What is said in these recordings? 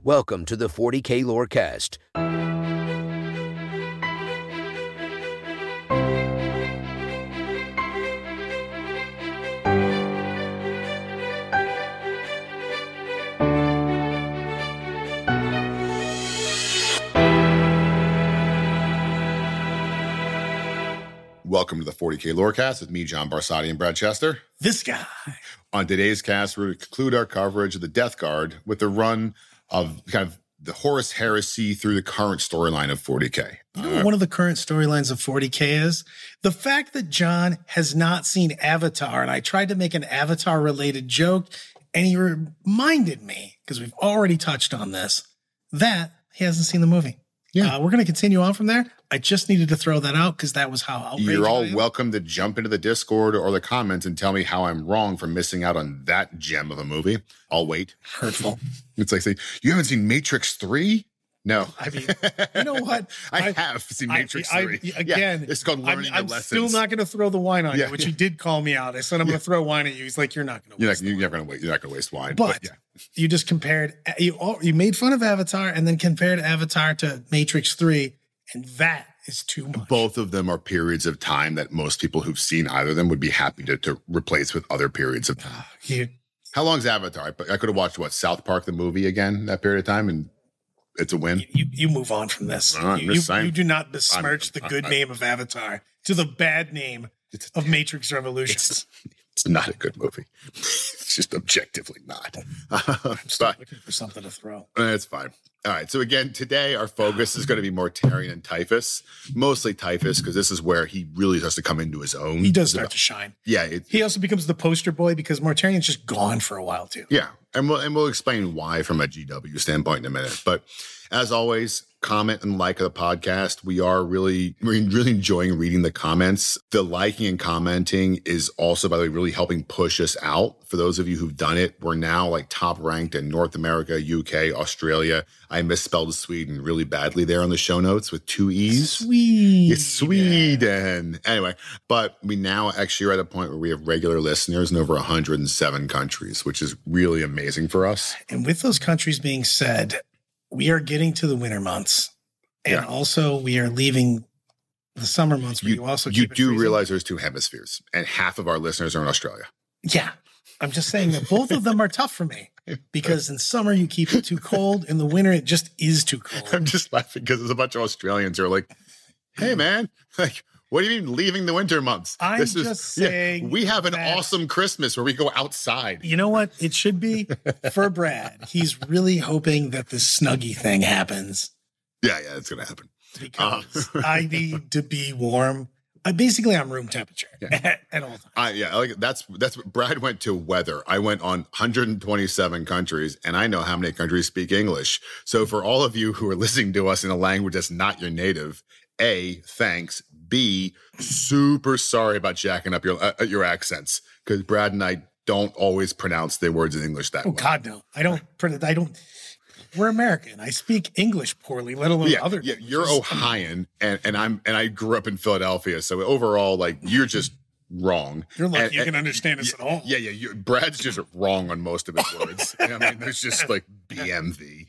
Welcome to the 40K Lorecast. Welcome to the 40K Lorecast with me, John Barsotti, and Brad Chester. This guy. On today's cast, we're going to conclude our coverage of the Death Guard with the run of kind of the Horus Heresy through the current storyline of 40K. You know what one of the current storylines of 40K is? The fact that John has not seen Avatar, and I tried to make an Avatar-related joke, and he reminded me, because we've already touched on this, that he hasn't seen the movie. Yeah. We're going to continue on from there. I just needed to throw that out because that was how outrageous You're all I am. welcome to jump into the Discord or the comments and tell me how I'm wrong for missing out on that gem of a movie. I'll wait. Hurtful. It's like saying, you haven't seen Matrix 3? No. I mean, you know what? I have seen Matrix 3. Again, it's called learning your I'm lessons. still not going to throw the wine on Yeah. you, which he did call me out. I said, I'm going to throw wine at you. He's like, you're not going to waste You're not going to waste wine. But yeah. you just compared, you made fun of Avatar and then compared Avatar to Matrix 3, and that is too much. Both of them are periods of time that most people who've seen either of them would be happy to replace with other periods of time. How long's Avatar? I could have watched, South Park, the movie again, that period of time, and it's a win. You move on from this. You do not besmirch the good name of Avatar to the bad name of Matrix Revolutions. It's not a good movie. It's just objectively not. I'm still looking for something to throw. It's fine. All right. So again, today our focus is going to be Mortarion and Typhus, mostly Typhus, because this is where he really starts to come into his own. He does start to shine. Yeah. He also becomes the poster boy because Mortarion's just gone for a while too. Yeah. And we'll explain why from a GW standpoint in a minute. But as always, comment and like the podcast. We're really enjoying reading the comments. The liking and commenting is also, by the way, really helping push us out. For those of you who've done it, we're now top ranked in North America, UK, Australia. I misspelled Sweden really badly there on the show notes with 2 E's. Sweden. It's Sweden. Anyway, but we now actually are at a point where we have regular listeners in over 107 countries, which is really amazing for us. And with those countries being said, we are getting to the winter months, and also we are leaving the summer months. Where you do realize there's 2 hemispheres, and half of our listeners are in Australia. Yeah, I'm just saying that both of them are tough for me because in summer you keep it too cold, in the winter it just is too cold. I'm just laughing because there's a bunch of Australians who are like, "Hey, man, what do you mean leaving the winter months? I'm just saying we have an awesome Christmas where we go outside." You know what? It should be for Brad. He's really hoping that this Snuggie thing happens. Yeah, it's going to happen. Because I need to be warm. I'm room temperature at all times. That's what Brad went to weather. I went on 127 countries, and I know how many countries speak English. So for all of you who are listening to us in a language that's not your native, A, thanks. B, super sorry about jacking up your accents, because Brad and I don't always pronounce the words in English that way. Oh God, no! I don't. We're American. I speak English poorly, let alone other. Yeah, you're Ohioan, and I grew up in Philadelphia. So overall, you're just wrong. You're lucky you can understand us at all. Yeah. Brad's just wrong on most of his words. I mean, there's just BMV.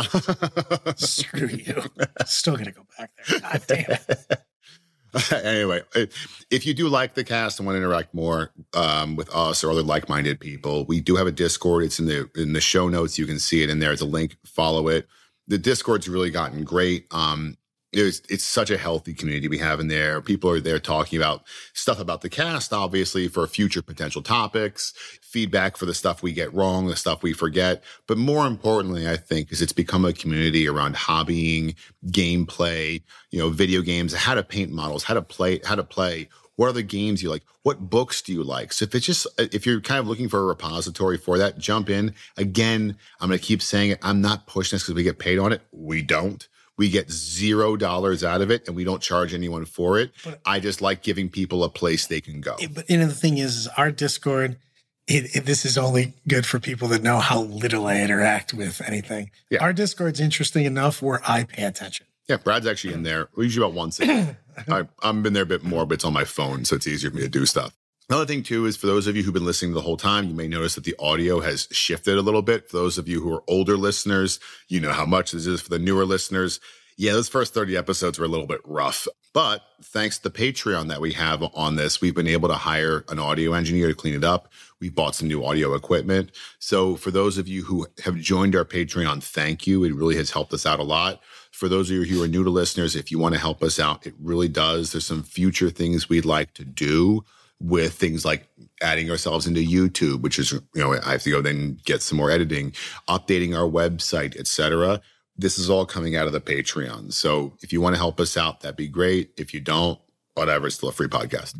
Screw you. Still gonna go back there. God damn it. Anyway, if you do like the cast and want to interact more with us or other like-minded people, we do have a Discord. It's in the show notes. You can see it in there. It's a link. Follow it. The Discord's really gotten great. It's such a healthy community we have in there. People are there talking about stuff about the cast, obviously, for future potential topics, feedback for the stuff we get wrong, the stuff we forget. But more importantly, I think, is it's become a community around hobbying, gameplay, video games, how to paint models, how to play. What are the games you like? What books do you like? So if you're kind of looking for a repository for that, jump in. Again, I'm going to keep saying it. I'm not pushing this because we get paid on it. We don't. We get $0 out of it, and we don't charge anyone for it. But I just like giving people a place they can go. But the thing is our Discord, this is only good for people that know how little I interact with anything. Yeah. Our Discord's interesting enough where I pay attention. Yeah, Brad's actually in there. Usually about once a day. I've been there a bit more, but it's on my phone, so it's easier for me to do stuff. Another thing, too, is for those of you who've been listening the whole time, you may notice that the audio has shifted a little bit. For those of you who are older listeners, you know how much this is. For the newer listeners, yeah, those first 30 episodes were a little bit rough. But thanks to the Patreon that we have on this, we've been able to hire an audio engineer to clean it up. We bought some new audio equipment. So for those of you who have joined our Patreon, thank you. It really has helped us out a lot. For those of you who are new to listeners, if you want to help us out, it really does. There's some future things we'd like to do with things like adding ourselves into YouTube, which is, I have to go then get some more editing, updating our website, etc. This is all coming out of the Patreon. So if you want to help us out, that'd be great. If you don't, whatever, it's still a free podcast.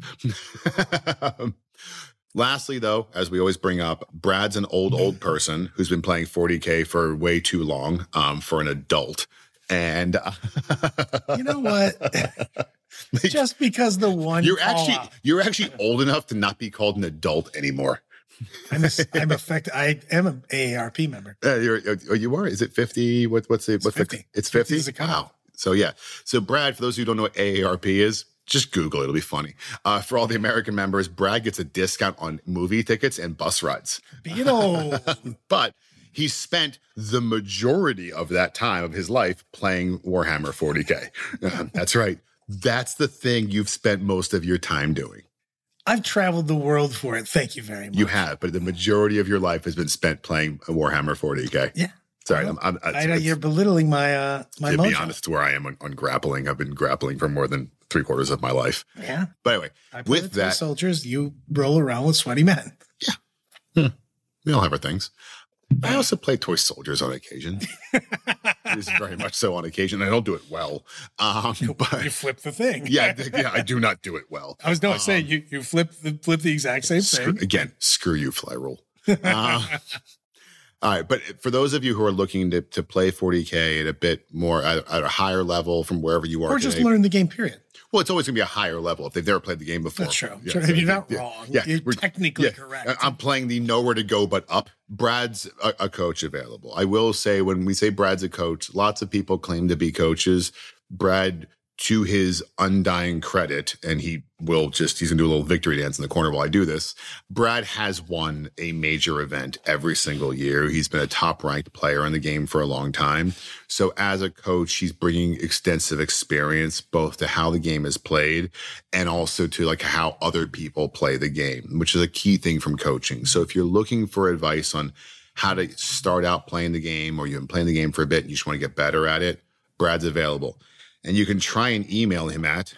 Lastly, though, as we always bring up, Brad's an old person who's been playing 40K for way too long for an adult. And you know what? Just because the one you're actually old enough to not be called an adult anymore. I'm affected. I am an AARP member. You are? Is it 50? What's 50? It's 50? Wow. So yeah. So Brad, for those who don't know what AARP is, just Google it. It'll be funny. For all the American members, Brad gets a discount on movie tickets and bus rides. But he spent the majority of that time of his life playing Warhammer 40K. That's right. That's the thing you've spent most of your time doing. I've traveled the world for it. Thank you very much. You have, but the majority of your life has been spent playing Warhammer 40K. Yeah. Sorry, you're belittling my my. To be honest, it's where I am on grappling. I've been grappling for more than 3/4 of my life. Yeah. But anyway, with that, soldiers, you roll around with sweaty men. Yeah. We all have our things. I also play toy soldiers on occasion. It is very much so on occasion. I don't do it well. But you flip the thing. yeah, I do not do it well. I was not saying you flip the exact same thing. Again, screw you, fly rule. All right, but for those of you who are looking to play 40K at a bit more at a higher level from wherever you are, or just learn the game, period. Well, it's always going to be a higher level if they've never played the game before. That's true. Yeah, so you're not wrong. Yeah, you're technically correct. I'm playing the nowhere to go but up. Brad's a coach available. I will say, when we say Brad's a coach, lots of people claim to be coaches. Brad, to his undying credit, and he's going to do a little victory dance in the corner while I do this. Brad has won a major event every single year. He's been a top ranked player in the game for a long time. So as a coach, he's bringing extensive experience both to how the game is played and also to like how other people play the game, which is a key thing from coaching. So if you're looking for advice on how to start out playing the game, or you've been playing the game for a bit and you just want to get better at it, Brad's available. And you can try and email him at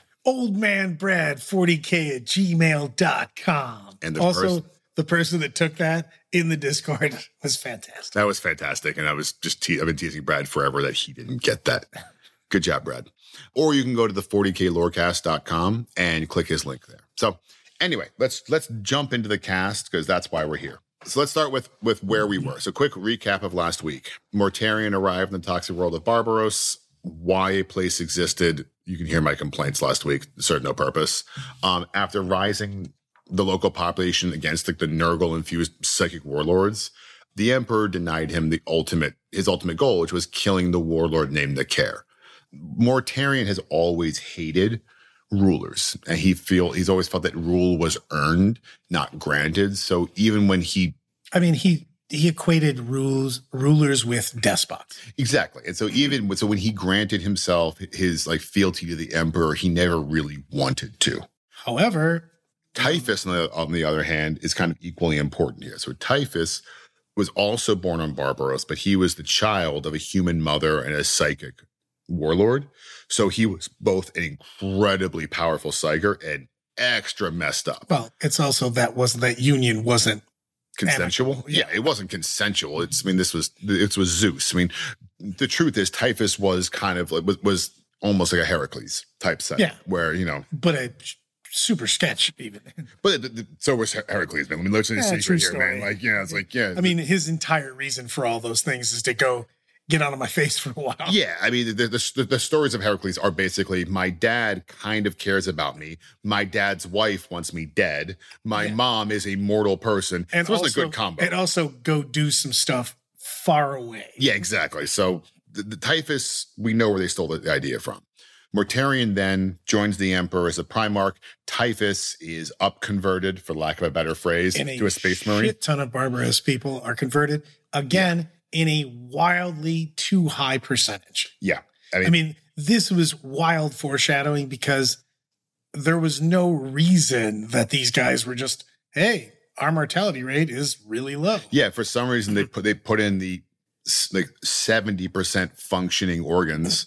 oldmanbrad40k@gmail.com. And the person that took that in the Discord was fantastic. That was fantastic. And I was I've been teasing Brad forever that he didn't get that. Good job, Brad. Or you can go to the 40klorecast.com and click his link there. So anyway, let's jump into the cast, because that's why we're here. So let's start with where we were. So quick recap of last week. Mortarion arrived in the toxic world of Barbaros. Why a place existed, you can hear my complaints last week, served no purpose. After rising the local population against the Nurgle-infused psychic warlords, the Emperor denied him his ultimate goal, which was killing the warlord named Nakar. Mortarion has always hated rulers, and he's always felt that rule was earned, not granted. So even when he equated rulers with despots. Exactly. And so when he granted himself his fealty to the Emperor, he never really wanted to. However, Typhus, on the other hand, is kind of equally important here. So Typhus was also born on Barbaros, but he was the child of a human mother and a psychic warlord. So he was both an incredibly powerful psyker and extra messed up. Well, it's also that union wasn't consensual. Yeah, it wasn't consensual. It was Zeus. I mean, the truth is Typhus was kind of was almost like a Heracles type set. Yeah. Where, but a super sketch even. But so was Heracles, man. I mean, let's just say here, story. Man. It's I mean, his entire reason for all those things is to go get out of my face for a while. Yeah, I mean, the stories of Heracles are basically, my dad kind of cares about me. My dad's wife wants me dead. My mom is a mortal person. And so it was a good combo. And also go do some stuff far away. Yeah, exactly. So the Typhus, we know where they stole the idea from. Mortarion then joins the Emperor as a Primarch. Typhus is up-converted, for lack of a better phrase, to a Space Marine. A ton of Barbaros people are converted, again, in a wildly too high percentage. Yeah. I mean, this was wild foreshadowing because there was no reason that these guys were just, hey, our mortality rate is really low. Yeah, for some reason they put in the like 70% functioning organs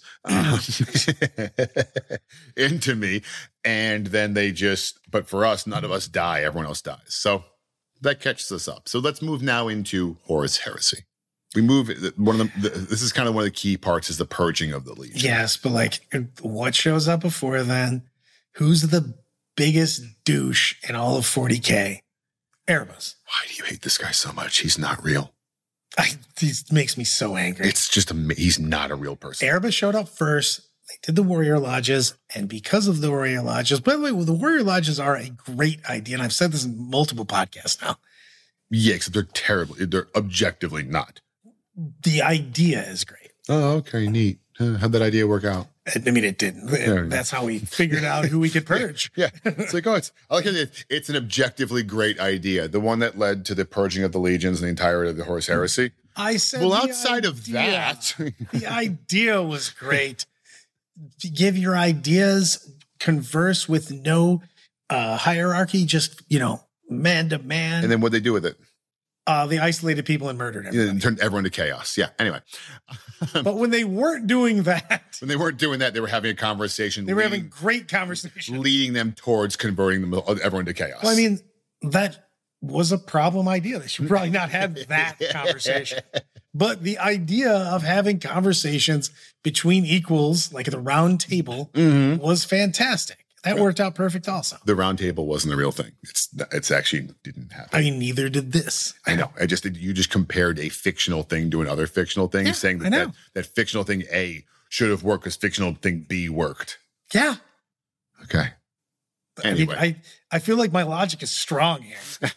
into me, and then but for us, none of us die, everyone else dies. So that catches us up. So let's move now into Horus Heresy. We move this is kind of one of the key parts, is the purging of the Legion. Yes, but like, what shows up before then? Who's the biggest douche in all of 40K? Erebus. Why do you hate this guy so much? He's not real. He makes me so angry. It's just he's not a real person. Erebus showed up first. They did the Warrior Lodges, and because of the Warrior Lodges, by the way, the Warrior Lodges are a great idea, and I've said this in multiple podcasts now. Yeah, except they're terrible. They're objectively not. The idea is great. Oh, okay, neat. How'd that idea work out? I mean, it didn't. That's how we figured out who we could purge. Yeah. It's like, I like it's an objectively great idea. The one that led to the purging of the legions and the entirety of the Horus Heresy. I said, well, outside of that, the idea was great. Give your ideas, converse with no hierarchy, just, man to man. And then what'd they do with it? They isolated people and murdered everyone. And turned everyone to chaos. Yeah. Anyway. But when they weren't doing that. When they weren't doing that, they were having a conversation. They were having great conversations. Leading them towards converting everyone to chaos. Well, I mean, that was a problem idea. They should probably not have that conversation. But the idea of having conversations between equals, like at the round table, was fantastic. That worked out perfect also. The round table wasn't a real thing. It's actually didn't happen. I mean, neither did this. I know. You just compared a fictional thing to another fictional thing, saying that fictional thing A should have worked because fictional thing B worked. Yeah. Okay. Anyway. I feel like my logic is strong here.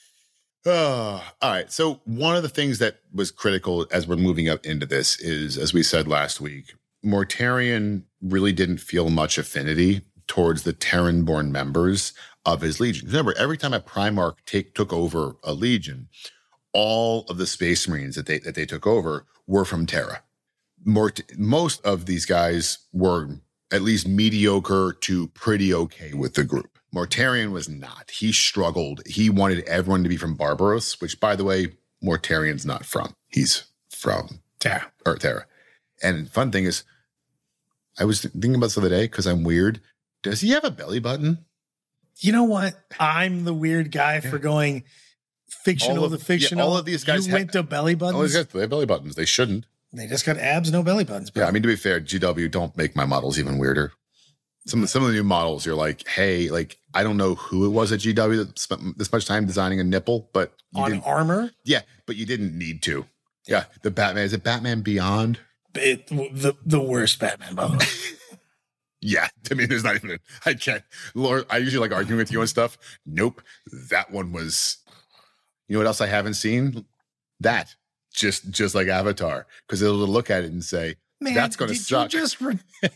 All right. So one of the things that was critical as we're moving up into this is, as we said last week, Mortarion really didn't feel much affinity towards the Terran-born members of his legion. Remember, every time a Primarch took over a legion, all of the Space Marines that they took over were from Terra. Most of these guys were at least mediocre to pretty okay with the group. Mortarion was not. He struggled. He wanted everyone to be from Barbaros, which, by the way, Mortarion's not from. He's from Terra. And the fun thing is, I was thinking about this the other day because I'm weird. Does he have a belly button? You know what? I'm the weird guy for going fictional to fictional. All of these guys went to belly buttons. All these guys have belly buttons. They shouldn't. They just got abs, no belly buttons. Bro. Yeah, I mean, to be fair, GW, don't make my models even weirder. Some of the new models, you're like, hey, like, I don't know who it was at GW that spent this much time designing a nipple, but on armor? Yeah, but you didn't need to. Yeah, the Batman, is it Batman Beyond? The worst Batman, by the way. Yeah, I mean, there's not even I can't. Lord, I usually like arguing with you and stuff. Nope, that one was. You know what else I haven't seen? That just like Avatar, because they'll look at it and say, "Man, that's going to suck." You just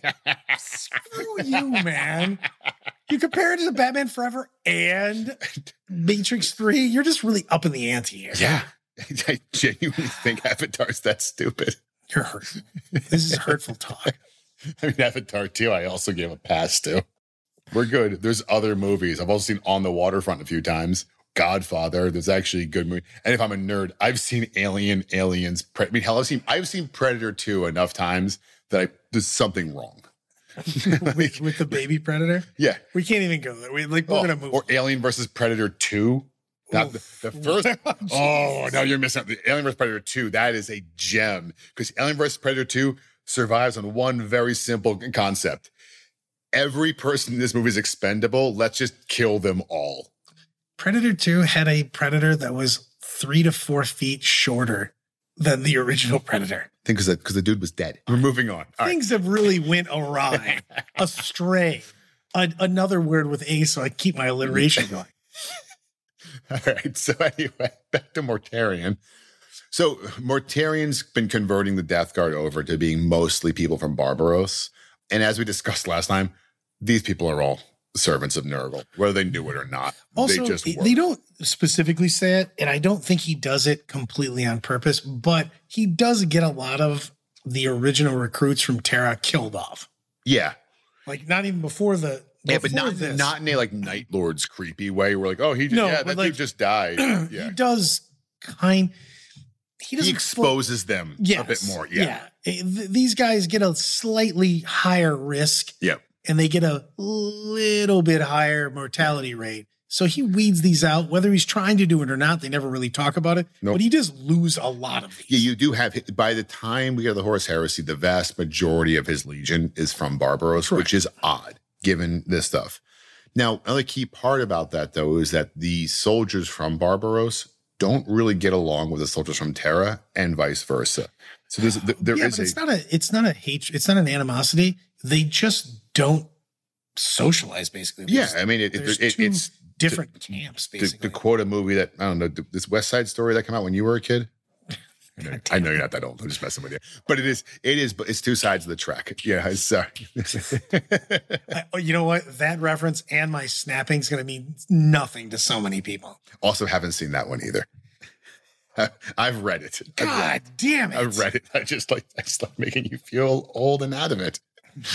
screw you, man. You compare it to Batman Forever and Matrix 3. You're just really up in the ante here. Yeah, I genuinely think Avatar's that stupid. You're hurtful. This is hurtful talk. I mean, Avatar 2, I also gave a pass to. We're good. There's other movies. I've also seen On the Waterfront a few times. Godfather. There's actually a good movie. And if I'm a nerd, I've seen Aliens. I've seen Predator 2 enough times that there's something wrong. with the baby Predator? Yeah. We can't even go there. We're going to move. Or Alien versus Predator 2. The first. Oh, no, you're missing out. The Alien vs. Predator 2, that is a gem. Because Alien vs. Predator 2 survives on one very simple concept. Every person in this movie is expendable. Let's just kill them all. Predator 2 had a Predator that was 3 to 4 feet shorter than the original Predator. I think because the dude was dead. We're moving on. Things have really went awry. Astray. Another word with A, so I keep my alliteration going. All right. So anyway, back to Mortarion. So Mortarion's been converting the Death Guard over to being mostly people from Barbaros. And as we discussed last time, these people are all servants of Nurgle, whether they knew it or not. Also, they they don't specifically say it, and I don't think he does it completely on purpose, but he does get a lot of the original recruits from Terra killed off. Yeah. Like, not even before the... Yeah, but not in a like Night Lord's creepy way. We're like, oh, that dude just died. Yeah. He does he exposes them a bit more. Yeah. These guys get a slightly higher risk. Yeah. And they get a little bit higher mortality rate. So he weeds these out, whether he's trying to do it or not. They never really talk about it. Nope. But he does lose a lot of these. Yeah, you do have, by the time we get to the Horus Heresy, the vast majority of his legion is from Barbaros, correct, which is odd given this stuff. Now, another key part about that, though, is that the soldiers from Barbaros don't really get along with the soldiers from Terra and vice versa. So it's not a hatred. It's not an animosity. They just don't socialize, basically. I mean, it's different camps, basically. To quote a movie that, I don't know, this West Side Story that came out when you were a kid. I know you're not that old. I'm just messing with you. But but it's two sides of the track. Yeah. You know what? That reference and my snapping is going to mean nothing to so many people. Also haven't seen that one either. I've read it. God damn it. I've read it. I just like making you feel old and out of it.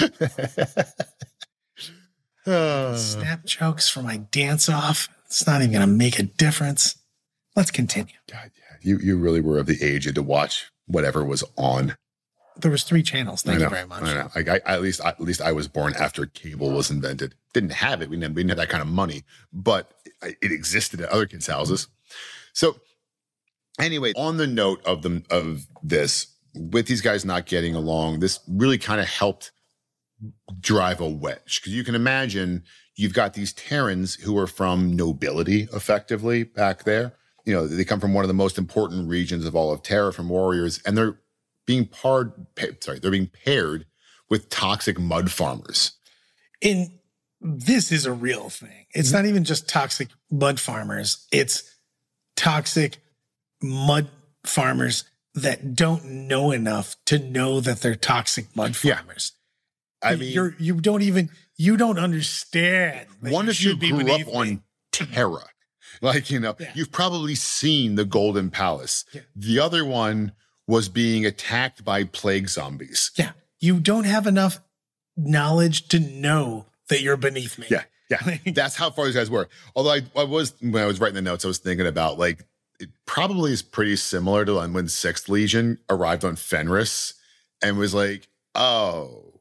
Snap jokes for my dance off. It's not even going to make a difference. Let's continue. God, yeah. You really were of the age to watch whatever was on. There was 3 channels. Thank you very much. I know. At least I was born after cable was invented. Didn't have it. We didn't have that kind of money, but it existed at other kids' houses. So anyway, on the note of this, with these guys not getting along, this really kind of helped drive a wedge, because you can imagine you've got these Terrans who are from nobility, effectively, back there. You know, they come from one of the most important regions of all of Terra, from warriors, and they're being paired with toxic mud farmers. And this is a real thing. It's not even just toxic mud farmers. It's toxic mud farmers that don't know enough to know that they're toxic mud farmers. Yeah. I mean, you don't understand. One of you grew up on Terra. Like, you've probably seen the Golden Palace. Yeah. The other one was being attacked by plague zombies. Yeah. You don't have enough knowledge to know that you're beneath me. Yeah. Yeah. That's how far these guys were. Although when I was writing the notes, I was thinking about, like, it probably is pretty similar to when 6th Legion arrived on Fenris and was like, oh,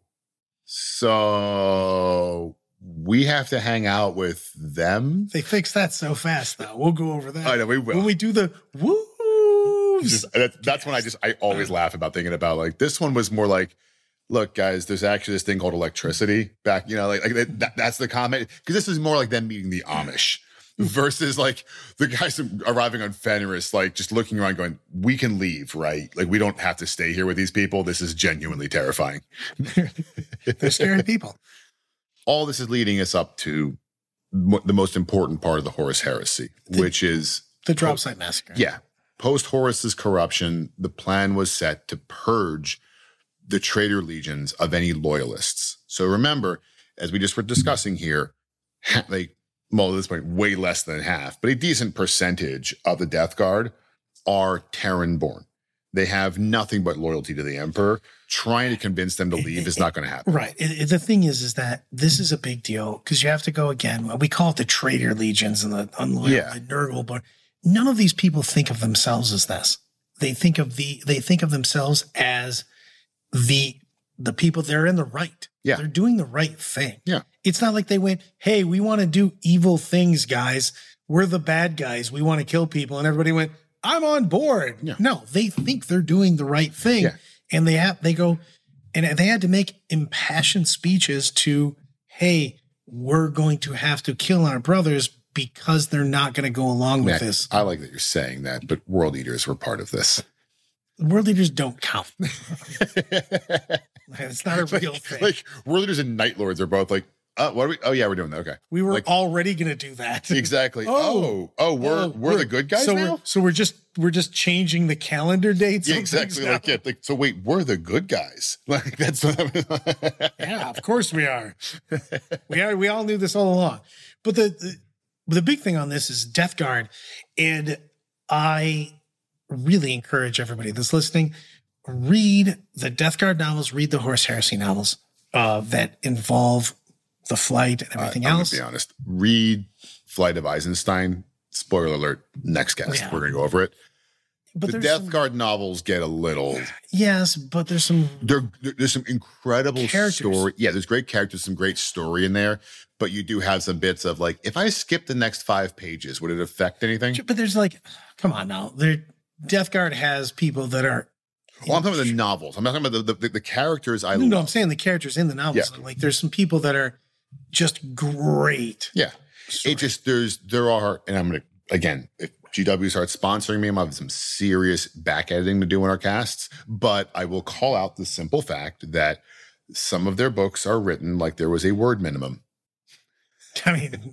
so we have to hang out with them. They fixed that so fast, though. We'll go over that. I know we will. When we do the wolves. That's when I always laugh about thinking about, like, this one was more like, look, guys, there's actually this thing called electricity back, that's the comment. Because this is more like them meeting the Amish versus, like, the guys arriving on Fenris, like, just looking around going, we can leave, right? Like, we don't have to stay here with these people. This is genuinely terrifying. They're scary people. All this is leading us up to the most important part of the Horus Heresy, which is the Drop Site Massacre. Yeah. Post Horus's corruption, the plan was set to purge the traitor legions of any loyalists. So remember, as we just were discussing here, at this point, way less than half, but a decent percentage of the Death Guard are Terran-born. They have nothing but loyalty to the Emperor. Trying to convince them to leave is not going to happen. Right. The thing is that this is a big deal, because you have to go again. We call it the traitor legions and the unloyal, the Nurgle, but none of these people think of themselves as this. They think of themselves as the people. They're in the right. Yeah. They're doing the right thing. Yeah. It's not like they went, hey, we want to do evil things, guys. We're the bad guys. We want to kill people. And everybody went, I'm on board. Yeah. No, they think they're doing the right thing. Yeah. And they had to make impassioned speeches to, hey, we're going to have to kill our brothers because they're not going to go along with this. I like that you're saying that, but World Eaters were part of this. World Eaters don't count. It's not a real thing. Like, World Eaters and Night Lords are both like, What are we? Oh yeah, we're doing that. Okay. We were already going to do that. Exactly. We're the good guys so now. We're just changing the calendar dates. Yeah, exactly. So wait, we're the good guys. Like that's what yeah, of course we are. We all knew this all along. But the big thing on this is Death Guard, and I really encourage everybody that's listening, read the Death Guard novels, read the Horus Heresy novels that involve the flight and everything else. I'm gonna be honest. Read Flight of Eisenstein. Spoiler alert. Next cast, we're gonna go over it. But the Death Guard novels get a little. Yes, but there's some. There's some incredible story. Yeah, there's great characters, some great story in there. But you do have some bits of like, if I skip the next 5 pages, would it affect anything? But there's like, come on now. Death Guard has people that are. Well, I'm talking about the novels. I'm not talking about the characters. No, I'm saying the characters in the novels. Yeah. Like, there's some people that are just great. Yeah. Story. It just, there are, and I'm going to, again, if GW starts sponsoring me, I'm having some serious back editing to do in our casts, but I will call out the simple fact that some of their books are written like there was a word minimum. I mean,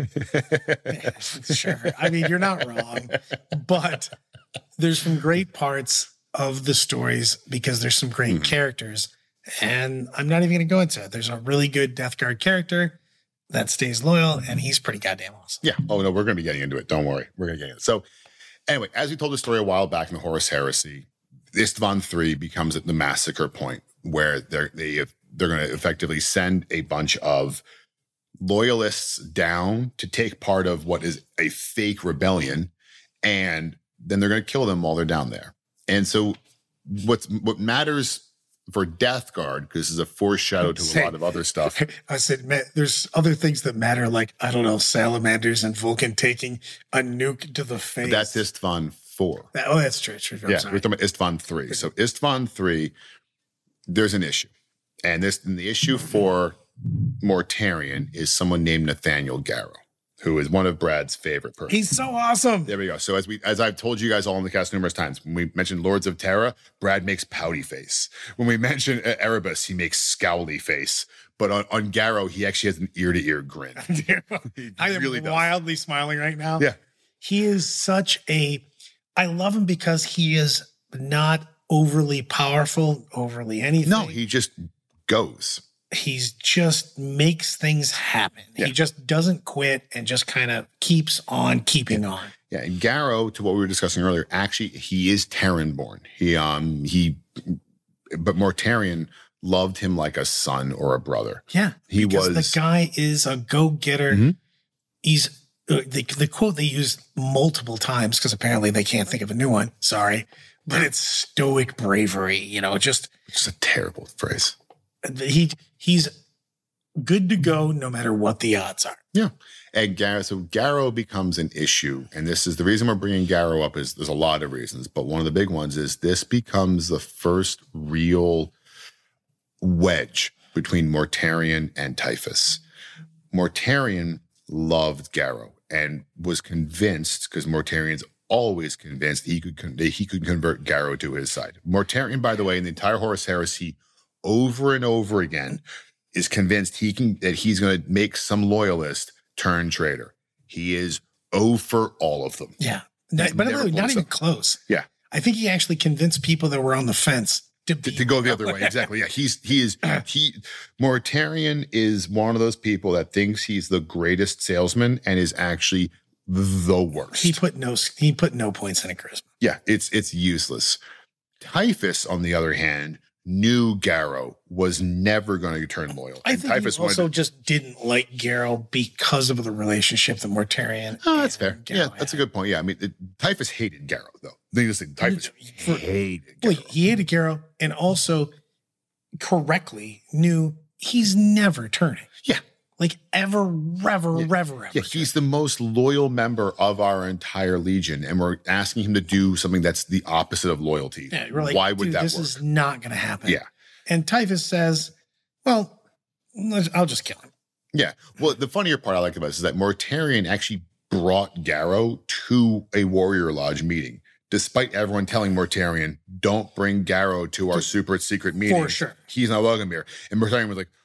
sure. I mean, you're not wrong, but there's some great parts of the stories because there's some great characters. And I'm not even going to go into it. There's a really good Death Guard character that stays loyal, and he's pretty goddamn awesome. Yeah. Oh, no, we're going to be getting into it. Don't worry. We're going to get into it. So anyway, as we told the story a while back in the Horus Heresy, Istvan III becomes the massacre point where they're going to effectively send a bunch of loyalists down to take part of what is a fake rebellion, and then they're going to kill them while they're down there. And so what matters for Death Guard, because this is a foreshadow to a lot of other stuff. I said, man, there's other things that matter, like, I don't know, salamanders and Vulcan taking a nuke to the face. That's Istvan IV. That's true. Yeah, we're talking about Istvan III. So Istvan III, there's an issue. And the issue for Mortarion is someone named Nathaniel Garrow, who is one of Brad's favorite persons. He's so awesome. There we go. So as I've told you guys all in the cast numerous times, when we mention Lords of Terra, Brad makes pouty face. When we mention Erebus, he makes scowly face. But on Garrow, he actually has an ear-to-ear grin. I am really wildly smiling right now. Yeah. He is I love him because he is not overly powerful, overly anything. No, he just goes. He's just makes things happen. Yeah. He just doesn't quit and just kind of keeps on keeping on. Yeah, and Garrow, to what we were discussing earlier, actually he is Terran born. But Mortarion loved him like a son or a brother. Yeah, the guy is a go-getter. Mm-hmm. He's the quote they use multiple times because apparently they can't think of a new one. Sorry, but it's stoic bravery. Just a terrible phrase. He's good to go no matter what the odds are. Yeah. And Garrow becomes an issue. And this is the reason we're bringing Garrow up is there's a lot of reasons, but one of the big ones is this becomes the first real wedge between Mortarion and Typhus. Mortarion loved Garrow and was convinced, because Mortarion's always convinced he could convert Garrow to his side. Mortarion, by the way, in the entire Horus Heresy, over and over again, is convinced that he's going to make some loyalist turn traitor. He is for all of them. Yeah, but not even close. Yeah, I think he actually convinced people that were on the fence to go the other way. Exactly. Yeah, Mortarion is one of those people that thinks he's the greatest salesman and is actually the worst. He put no points in a charisma. Yeah, it's useless. Typhus, on the other hand, knew Garrow was never going to turn loyal. I think Typhus he just didn't like Garrow because of the relationship that Mortarion. Oh, that's fair. Garrow that's a good point. Yeah, I mean, Typhus hated Garrow, though. Typhus hated Garrow. Well, he hated Garrow and also correctly knew he's never turning. Yeah. Like ever. Yeah, he's the most loyal member of our entire Legion, and we're asking him to do something that's the opposite of loyalty. Yeah, we're like, why would that work? This is not going to happen. Yeah. And Typhus says, well, I'll just kill him. Yeah. Well, the funnier part I like about this is that Mortarion actually brought Garrow to a Warrior Lodge meeting, despite everyone telling Mortarion, don't bring Garrow to our super secret meeting. For sure. He's not welcome here. And Mortarion was like,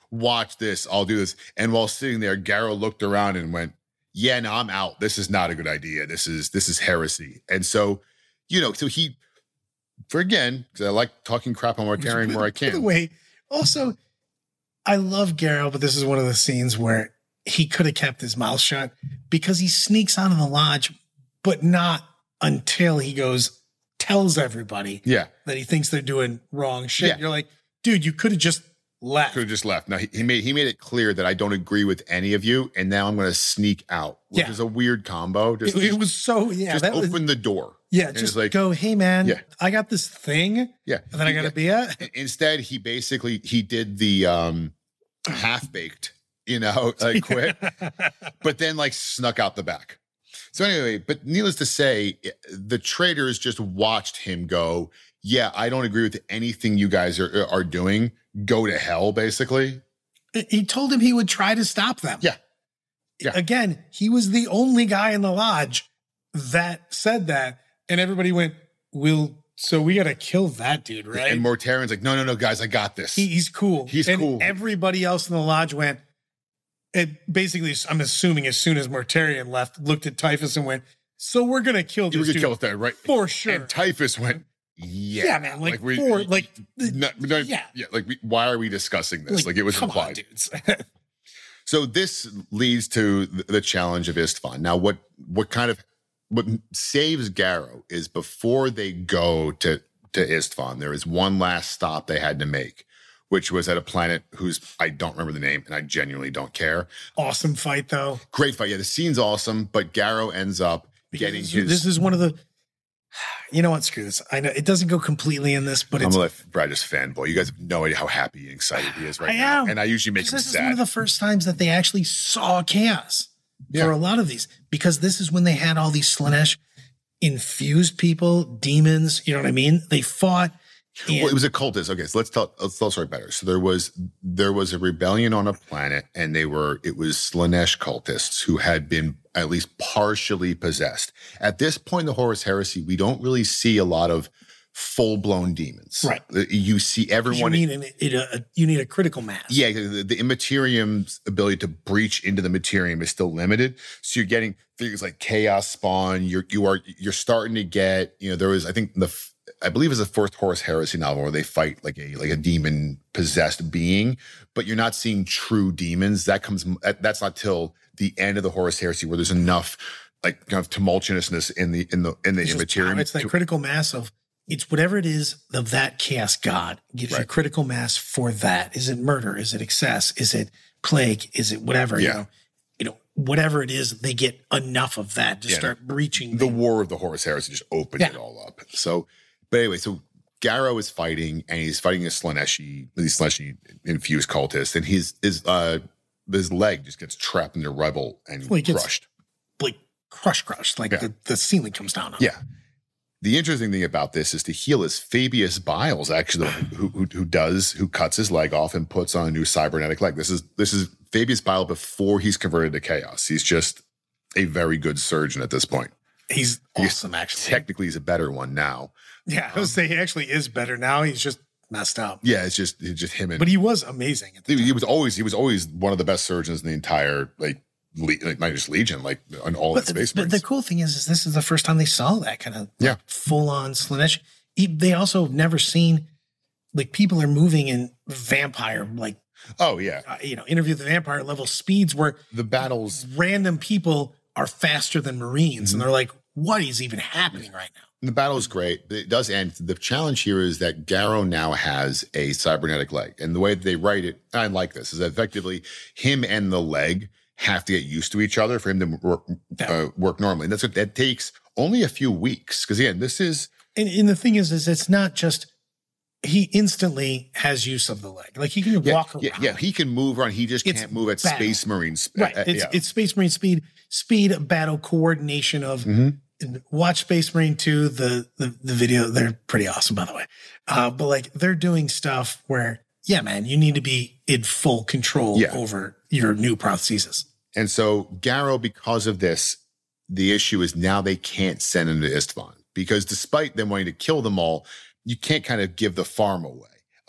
watch this, I'll do this. And while sitting there, Garrow looked around and went, yeah, no, I'm out. This is not a good idea. This is heresy. And so, so he, because I like talking crap on Mortarion where I can. By the way, also, I love Garrow, but this is one of the scenes where he could have kept his mouth shut because he sneaks out of the lodge, but not until he tells everybody that he thinks they're doing wrong shit. Yeah. You're like, dude, you could have just left. Now he made it clear that I don't agree with any of you, and now I'm going to sneak out, which is a weird combo. It was so just open the door. Yeah, and just like, go, hey man, I got this thing. Yeah, that I got to be at. Instead, he did the half-baked, quit, but then snuck out the back. So anyway, but needless to say, the traitors just watched him go, yeah, I don't agree with anything you guys are doing. Go to hell, basically. He told him he would try to stop them. Yeah. Again, he was the only guy in the lodge that said that. And everybody went, so we got to kill that dude, right? And Mortarion's like, no, guys, I got this. He's cool. He's cool. Everybody else in the lodge went, it basically, I'm assuming as soon as Mortarion left, looked at Typhus and went, so we're going to kill this dude. Kill that, right? For sure. And Typhus went, yeah, man. Why are we discussing this? It was implied. On, dudes. So this leads to the challenge of Istvan. Now, what saves Garrow is before they go to Istvan, there is one last stop they had to make, which was at a planet I don't remember the name, and I genuinely don't care. Awesome fight, though. Great fight. Yeah, the scene's awesome, but Garrow ends up getting his... This is one of the... You know what? Screw this. I know it doesn't go completely in this, but I'm going to let Brad just fanboy. You guys have no idea how happy and excited he is right now. And I usually make him sad. This is one of the first times that they actually saw chaos for a lot of these, because this is when they had all these Slaanesh infused people, demons, you know what I mean? They fought. Well, it was a cultist. Okay, so let's tell the story better. So there was a rebellion on a planet, and it was Slaanesh cultists who had been at least partially possessed. At this point in the Horus Heresy, we don't really see a lot of full-blown demons. Right. You see everyone. You need a critical mass. Yeah, the Immaterium's ability to breach into the Materium is still limited. So you're getting things like Chaos Spawn. You're starting to get, there was, I believe it's the first Horus Heresy novel where they fight like a demon possessed being, but you're not seeing true demons. That's not till the end of the Horus Heresy where there's enough kind of tumultuousness in the Immaterium. It's that critical mass of, it's whatever it is of that chaos god gives you critical mass for that. Is it murder? Is it excess? Is it plague? Is it whatever? Yeah. Whatever it is, they get enough of that to start breaching. The war of the Horus Heresy just opened it all up. So, but anyway, so Garrow is fighting, and he's fighting these Slaaneshi infused cultists, and his leg just gets trapped in the rubble and crushed. Crushed. The ceiling comes down on him. Yeah. The interesting thing about this is to heal is Fabius Biles, actually, who cuts his leg off and puts on a new cybernetic leg. This is Fabius Bile before he's converted to Chaos. He's just a very good surgeon at this point. He's awesome, actually. Technically, he's a better one now. Yeah, I would say he actually is better now. He's just messed up. Yeah, it's just him. But he was amazing. He was always one of the best surgeons in the entire not just Legion, on all the Space Marines. But the cool thing is this is the first time they saw that kind of full on Slaanesh. They also have never seen people are moving in vampire Interview the Vampire level speeds where the battles random people are faster than Marines, and they're like, what is even happening right now? And the battle is great, but it does end. The challenge here is that Garrow now has a cybernetic leg, and the way that they write it, I like this, is that effectively him and the leg have to get used to each other for him to work normally. And that takes only a few weeks. Because again, this is... And the thing is it's not just... He instantly has use of the leg. He can walk around. Yeah, he can move around. He just can't move at Space Marine speed. Right, it's Space Marine speed, battle, coordination of... Watch Space Marine 2, the video. They're pretty awesome, by the way. But they're doing stuff where, yeah, man, you need to be in full control over your new prosthesis. And so Garrow, because of this, the issue is now they can't send him to Istvan, because despite them wanting to kill them all, you can't kind of give the farm away.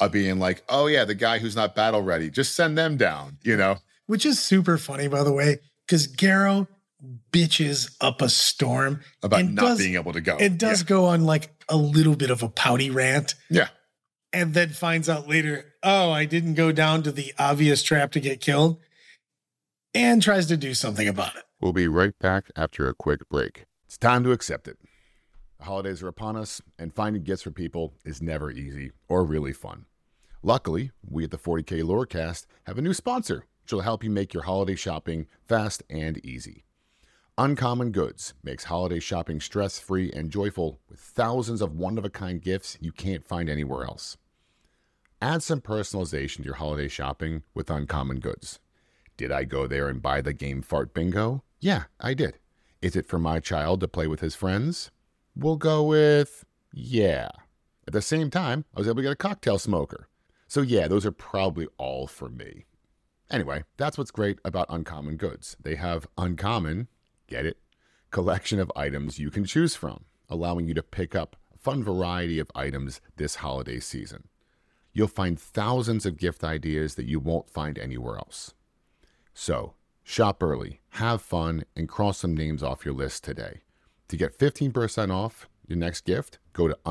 of being like, oh yeah, the guy who's not battle ready, just send them down, you know? Which is super funny, by the way, because Garrow bitches up a storm about not being able to go. It does go on like a little bit of a pouty rant. Yeah. And then finds out later, oh, I didn't go down to the obvious trap to get killed, and tries to do something about it. We'll be right back after a quick break. It's time to accept it. The holidays are upon us, and finding gifts for people is never easy or really fun. Luckily, we at the 40K Lorecast have a new sponsor, which will help you make your holiday shopping fast and easy. Uncommon Goods makes holiday shopping stress-free and joyful with thousands of one-of-a-kind gifts you can't find anywhere else. Add some personalization to your holiday shopping with Uncommon Goods. Did I go there and buy the game Fart Bingo? Yeah, I did. Is it for my child to play with his friends? We'll go with, yeah. At the same time, I was able to get a cocktail smoker. So yeah, those are probably all for me. Anyway, that's what's great about Uncommon Goods. They have uncommon, get it, collection of items you can choose from, allowing you to pick up a fun variety of items this holiday season. You'll find thousands of gift ideas that you won't find anywhere else. So, shop early, have fun, and cross some names off your list today. To get 15% off your next gift, go to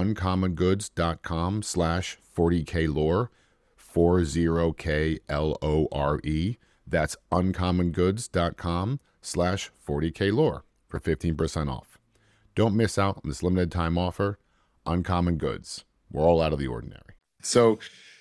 uncommongoods.com/40klore, 40klore. That's uncommongoods.com/40klore for 15% off. Don't miss out on this limited time offer. Uncommon Goods. We're all out of the ordinary. So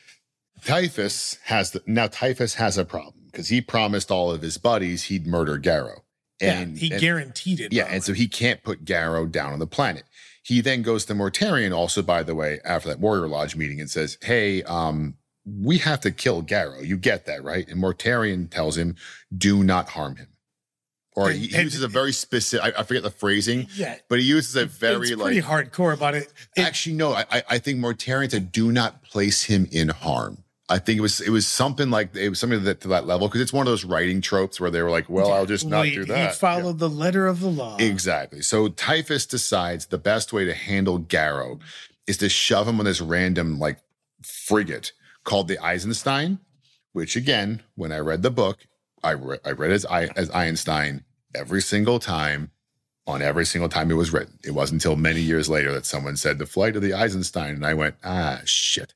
Typhus has a problem because he promised all of his buddies he'd murder Garrow. And he guaranteed it. Yeah, and so he can't put Garrow down on the planet. He then goes to Mortarion also, by the way, after that Warrior Lodge meeting and says, hey, we have to kill Garrow. You get that, right? And Mortarion tells him, do not harm him. Or he uses a very specific, I forget the phrasing, but he uses a very pretty hardcore about it. Actually, no, I think Mortarion said, do not place him in harm. I think it was something like, it was something to that level, because it's one of those writing tropes where they were like, well, I'll just not do that. He followed the letter of the law. Exactly. So Typhus decides the best way to handle Garrow is to shove him on this random like frigate called the Eisenstein, which again, when I read the book, I read as Einstein every single time on every single time it was written. It wasn't until many years later that someone said the flight of the Eisenstein, and I went, shit.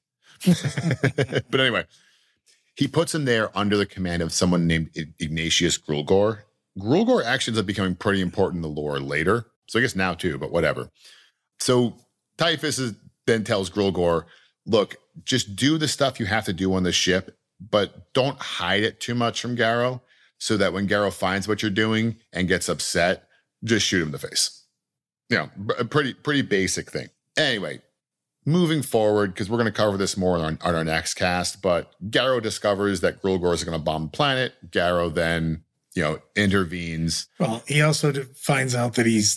But anyway, he puts him there under the command of someone named Ignatius Grulgor. Grulgor actually ends up becoming pretty important in the lore later. So I guess now too, but whatever. So Typhus then tells Grulgor, look, just do the stuff you have to do on the ship, but don't hide it too much from Garrow, so that when Garrow finds what you're doing and gets upset, just shoot him in the face. You know, a pretty basic thing. Anyway, moving forward, because we're going to cover this more on our next cast, but Garrow discovers that Grulgor is going to bomb the planet. Garrow then, intervenes. Well, he also finds out that it's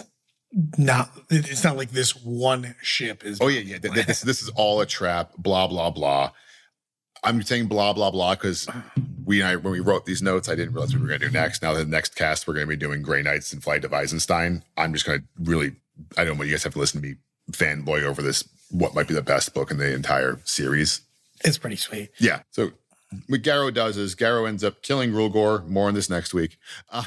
not like this one ship is. Oh, yeah. This is all a trap, blah, blah, blah. I'm saying blah, blah, blah, because when we wrote these notes, I didn't realize what we were going to do next. Now, the next cast, we're going to be doing Grey Knights and Flight of Eisenstein. I'm just going to I don't know, you guys have to listen to me fanboy over this, what might be the best book in the entire series. It's pretty sweet. Yeah. So what Garrow does is Garrow ends up killing Grulgor, more on this next week,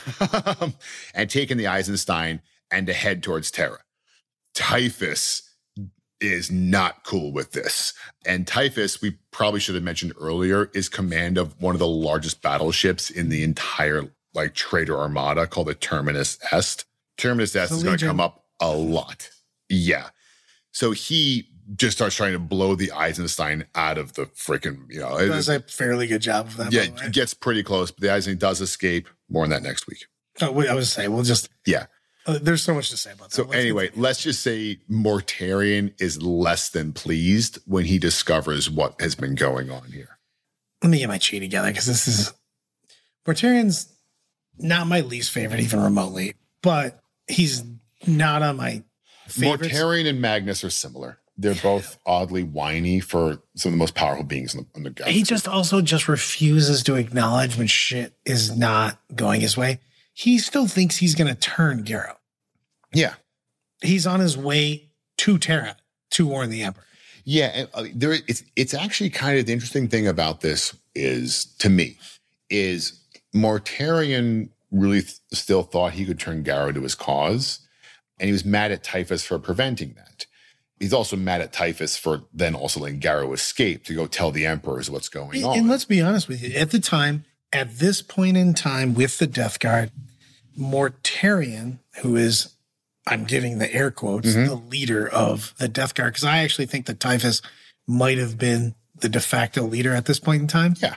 and taking the Eisenstein and to head towards Terra. Typhus is not cool with this. And Typhus, we probably should have mentioned earlier, is command of one of the largest battleships in the entire trader armada called the Terminus Est. Terminus Est is going to come up a lot. Yeah. So he just starts trying to blow the Eisenstein out of the freaking, does a fairly good job of that. Yeah, it gets pretty close, but the Eisenstein does escape. More on that next week. Oh, I was saying, there's so much to say about that. So let's just say Mortarion is less than pleased when he discovers what has been going on here. Let me get my chi together, because Mortarion's not my least favorite, even remotely, but he's not on my favorites. Mortarion and Magnus are similar. They're both oddly whiny for some of the most powerful beings on the galaxy. He just refuses to acknowledge when shit is not going his way. He still thinks he's going to turn Garrow. Yeah. He's on his way to Terra to warn the Emperor. Yeah, and it's actually kind of the interesting thing about this is, to me, is Mortarion really still thought he could turn Garrow to his cause, and he was mad at Typhus for preventing that. He's also mad at Typhus for then also letting Garrow escape to go tell the Emperors what's going on. And let's be honest with you, at the time, at this point in time with the Death Guard, Mortarion, who is, I'm giving the air quotes, the leader of the Death Guard, because I actually think that Typhus might have been the de facto leader at this point in time. Yeah.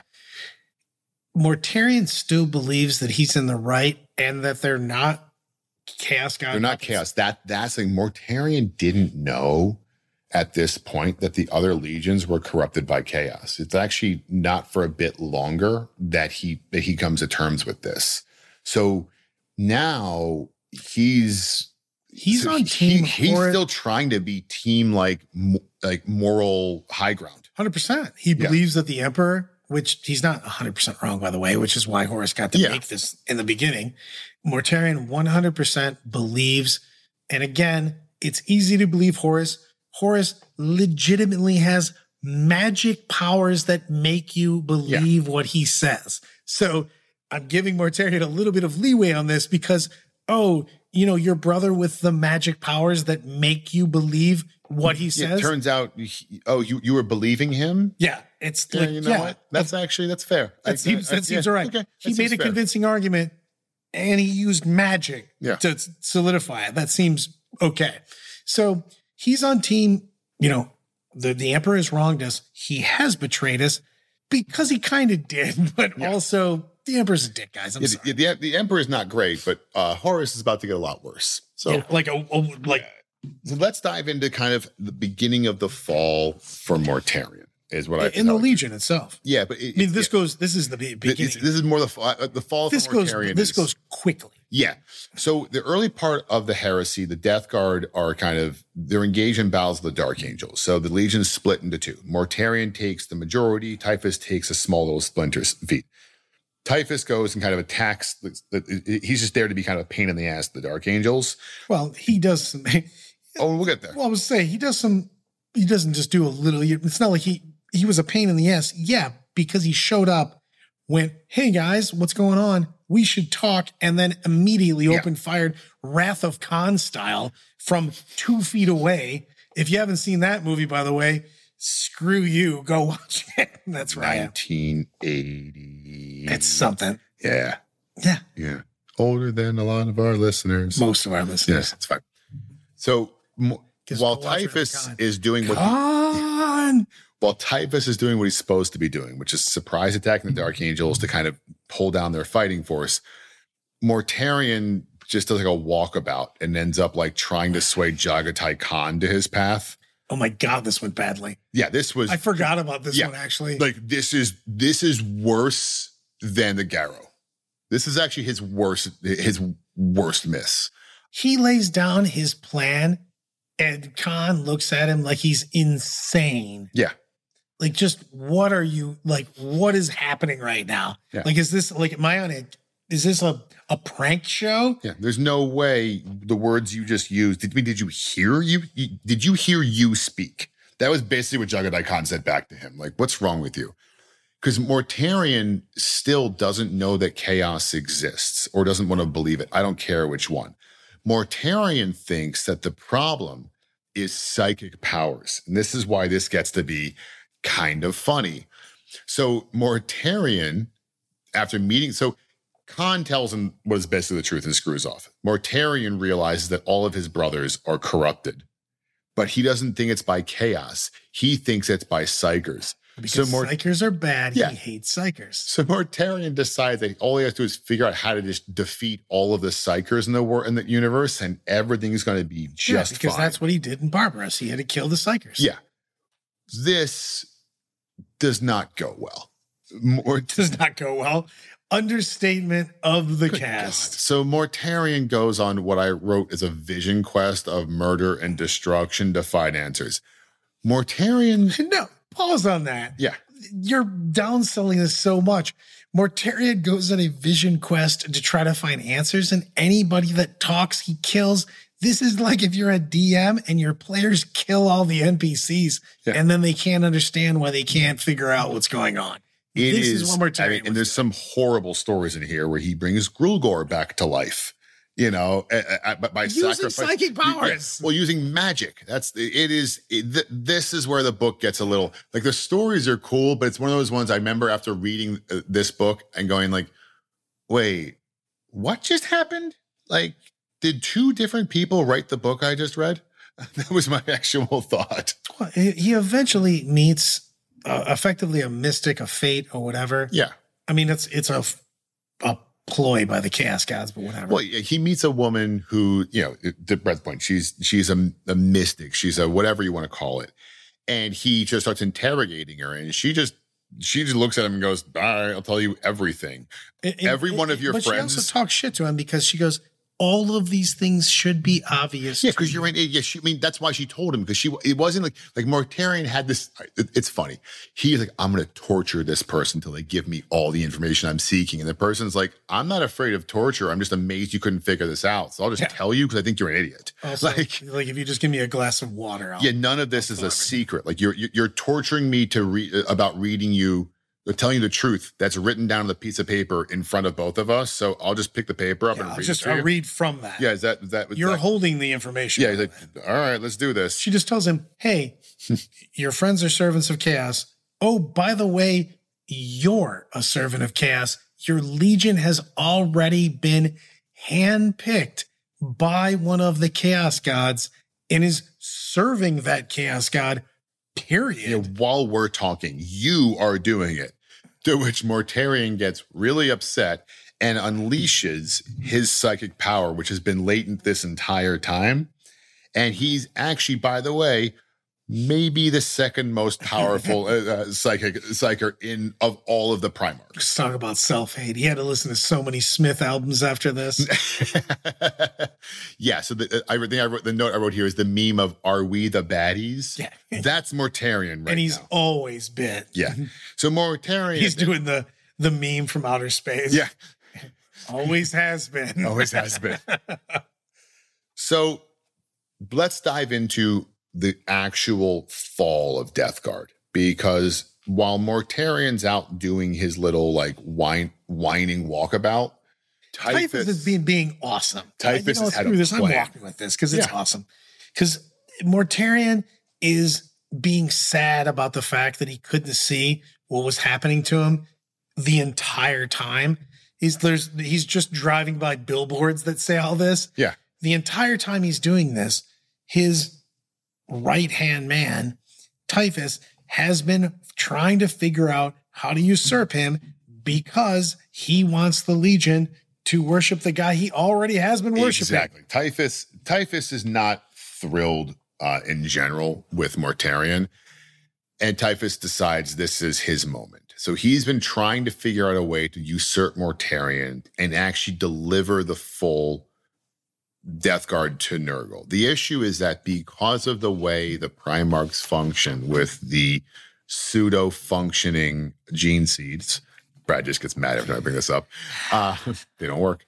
Mortarion still believes that he's in the right and that they're not Chaos God. They're not Chaos. That's like Mortarion didn't know at this point that the other legions were corrupted by Chaos. It's actually not for a bit longer that he comes to terms with this. So now he's on team. He's still trying to be team like moral high ground. 100%. He believes that the Emperor, which he's not 100% wrong, by the way, which is why Horus got to make this in the beginning. Mortarion 100% believes, and again, it's easy to believe Horus. Horus legitimately has magic powers that make you believe what he says. So I'm giving Mortarion a little bit of leeway on this because, your brother with the magic powers that make you believe what he says. It turns out, you were believing him? Yeah. It's what? That's fair. That seems all right. Okay, he made a convincing argument and he used magic to solidify it. That seems okay. So he's on team, the Emperor has wronged us. He has betrayed us because he kind of did, but also the Emperor's a dick, guys. I'm sorry. The Emperor is not great, but Horus is about to get a lot worse. So so let's dive into kind of the beginning of the fall for Mortarion. Is what I in the Legion itself. Yeah, but this is the beginning. This is more the fall of Mortarion. This goes quickly. Yeah. So the early part of the heresy, the Death Guard are they're engaged in battles of the Dark Angels. So the Legion is split into two. Mortarion takes the majority. Typhus takes a small little splinter's feet. Typhus goes and kind of attacks. He's just there to be kind of a pain in the ass to the Dark Angels. Well, he does some. Oh, we'll get there. Well, I was saying he does some. He doesn't just do a little. It's not like he was a pain in the ass. Yeah, because he showed up, went, "Hey guys, what's going on? We should talk," and then immediately opened fired Wrath of Khan style from 2 feet away. If you haven't seen that movie, by the way, screw you. Go watch it. That's right. 1980. It's something. Yeah. Yeah. Yeah. Older than a lot of our listeners. Most of our listeners. Yes, it's fine. So while Typhus is doing what he's supposed to be doing, which is surprise attacking the Dark Angels to kind of pull down their fighting force, Mortarion just does like a walkabout and ends up trying to sway Jaghatai Khan to his path. Oh my God, this went badly. Yeah, I forgot about this one actually. This is worse than the Garrow. This is actually his worst miss. He lays down his plan and Khan looks at him like he's insane. Yeah. What are you, what is happening right now? Yeah. Is this, am I on it? Is this a prank show? Yeah. There's no way the words you just used. Did you hear did you hear you speak? That was basically what Jaghatai Khan said back to him. What's wrong with you? Because Mortarion still doesn't know that chaos exists or doesn't want to believe it. I don't care which one. Mortarion thinks that the problem is psychic powers. And this is why this gets to be kind of funny. So Mortarion, after meeting, Khan tells him what is basically the truth and screws off. Mortarion realizes that all of his brothers are corrupted, but he doesn't think it's by chaos. He thinks it's by psychers. Because psychers are bad. Yeah. He hates psychers. So Mortarion decides that all he has to do is figure out how to just defeat all of the psychers in the universe, and everything's going to be just because fine. That's what he did in Barbaros. He had to kill the psychers. Yeah. This does not go well. Does not go well. Understatement of the cast. God. So Mortarion goes on what I wrote as a vision quest of murder and destruction to find answers. Mortarion... No. Pause on that. Yeah. You're downselling this so much. Mortarion goes on a vision quest to try to find answers, and anybody that talks, he kills. This is like if you're a DM and your players kill all the NPCs and then they can't understand why they can't figure out what's going on. This is what Mortarion and there's some horrible stories in here where he brings Grulgor back to life, but by using psychic powers. Well, using magic. This is where the book gets a little, like, the stories are cool, but it's one of those ones I remember after reading this book and going like, wait, what just happened? Like, did two different people write the book I just read? That was my actual thought. Well, he eventually meets effectively a mystic, a fate, or whatever. Yeah. I mean, it's a ploy by the Chaos Gods, but whatever. Well, he meets a woman who, to Brett's point, she's a mystic. She's a whatever you want to call it. And he just starts interrogating her, and she just looks at him and goes, all right, I'll tell you everything. Every one of your friends. But she also talks shit to him because she goes, all of these things should be obvious. Yeah, because you're right. Yeah, that's why she told him, because it wasn't like Mortarion had this. It's funny. He's like, I'm going to torture this person until they give me all the information I'm seeking. And the person's like, I'm not afraid of torture. I'm just amazed you couldn't figure this out. So I'll just tell you because I think you're an idiot. Also, like if you just give me a glass of water. None of this is a secret. Like you're torturing me to read about reading you. They're telling you the truth that's written down on the piece of paper in front of both of us. So I'll just pick the paper up and read it. I'll read from that. Yeah, is that you're holding the information? Yeah, he's like, all right, let's do this. She just tells him, hey, your friends are servants of chaos. Oh, by the way, you're a servant of chaos. Your legion has already been handpicked by one of the chaos gods and is serving that chaos god. Period. While we're talking, you are doing it. To which Mortarion gets really upset and unleashes his psychic power, which has been latent this entire time. And he's actually, by the way, maybe the second most powerful psyker of all of the Primarchs. Let's talk about self-hate. He had to listen to so many Smith albums after this. Yeah, so the note I wrote here is the meme of "Are we the baddies?" Yeah, that's Mortarion, right? And he's now. Always been. Yeah, so Mortarion. He's doing the meme from outer space. Yeah, always has been. Always has been. So let's dive into the actual fall of Death Guard, because while Mortarion's out doing his little like whining walkabout, Typhus is being awesome. Typhus has had a plan. I'm walking with this because it's awesome. Because Mortarion is being sad about the fact that he couldn't see what was happening to him the entire time. He's just driving by billboards that say all this. Yeah. The entire time he's doing this, his right-hand man, Typhus, has been trying to figure out how to usurp him because he wants the Legion to worship the guy he already has been worshiping. Exactly. Typhus is not thrilled in general with Mortarion, and Typhus decides this is his moment. So he's been trying to figure out a way to usurp Mortarion and actually deliver the full Death Guard to Nurgle. The issue is that because of the way the Primarchs function with the pseudo-functioning gene seeds, Brad just gets mad every time I bring this up. They don't work.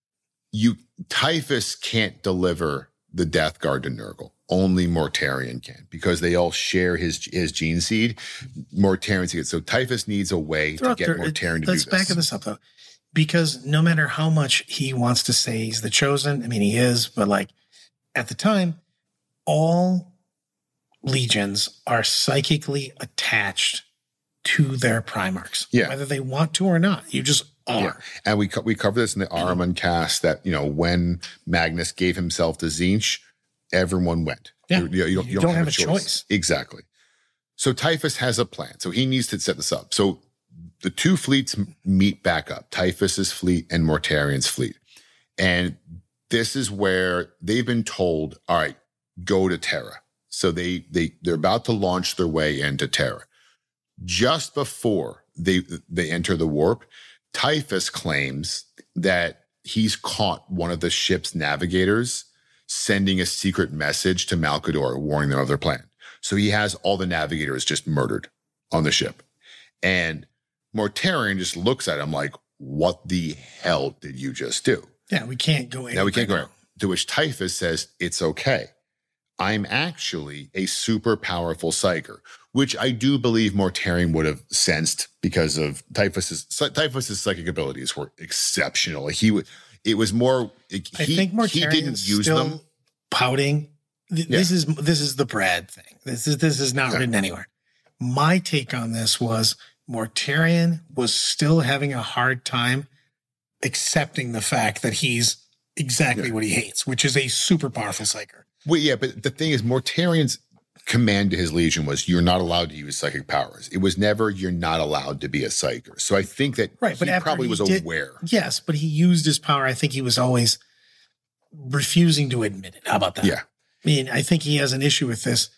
Typhus can't deliver the Death Guard to Nurgle. Only Mortarion can, because they all share his gene seed. Mortarion's it. So Typhus needs a way to get Mortarion to do this. Let's back this up though. Because no matter how much he wants to say he's the chosen, I mean, he is, but like at the time, all legions are psychically attached to their Primarchs, whether they want to or not. You just are. Yeah. And we cover this in the Ahriman cast that, when Magnus gave himself to Tzeentch, everyone went. Yeah. You don't have a choice. Exactly. So Typhus has a plan. So he needs to set this up. So the two fleets meet back up, Typhus's fleet and Mortarion's fleet. And this is where they've been told, all right, go to Terra. So they're about to launch their way into Terra. Just before they enter the warp, Typhus claims that he's caught one of the ship's navigators sending a secret message to Malcador warning them of their plan. So he has all the navigators just murdered on the ship. And Mortarion just looks at him like, what the hell did you just do? Yeah, we can't go in. Yeah, we can't go in. To which Typhus says, it's okay. I'm actually a super powerful psyker, which I do believe Mortarion would have sensed because of Typhus's psychic abilities were exceptional. It was more. I think Mortarion didn't use still them. Pouting. This is the Brad thing. This is not written anywhere. My take on this was Mortarion was still having a hard time accepting the fact that he's exactly what he hates, which is a super powerful psyker. Well, yeah, but the thing is, Mortarion's command to his legion was you're not allowed to use psychic powers. It was never you're not allowed to be a psyker. So I think that he probably was aware. Yes, but he used his power. I think he was always refusing to admit it. How about that? Yeah. I mean, I think he has an issue with this,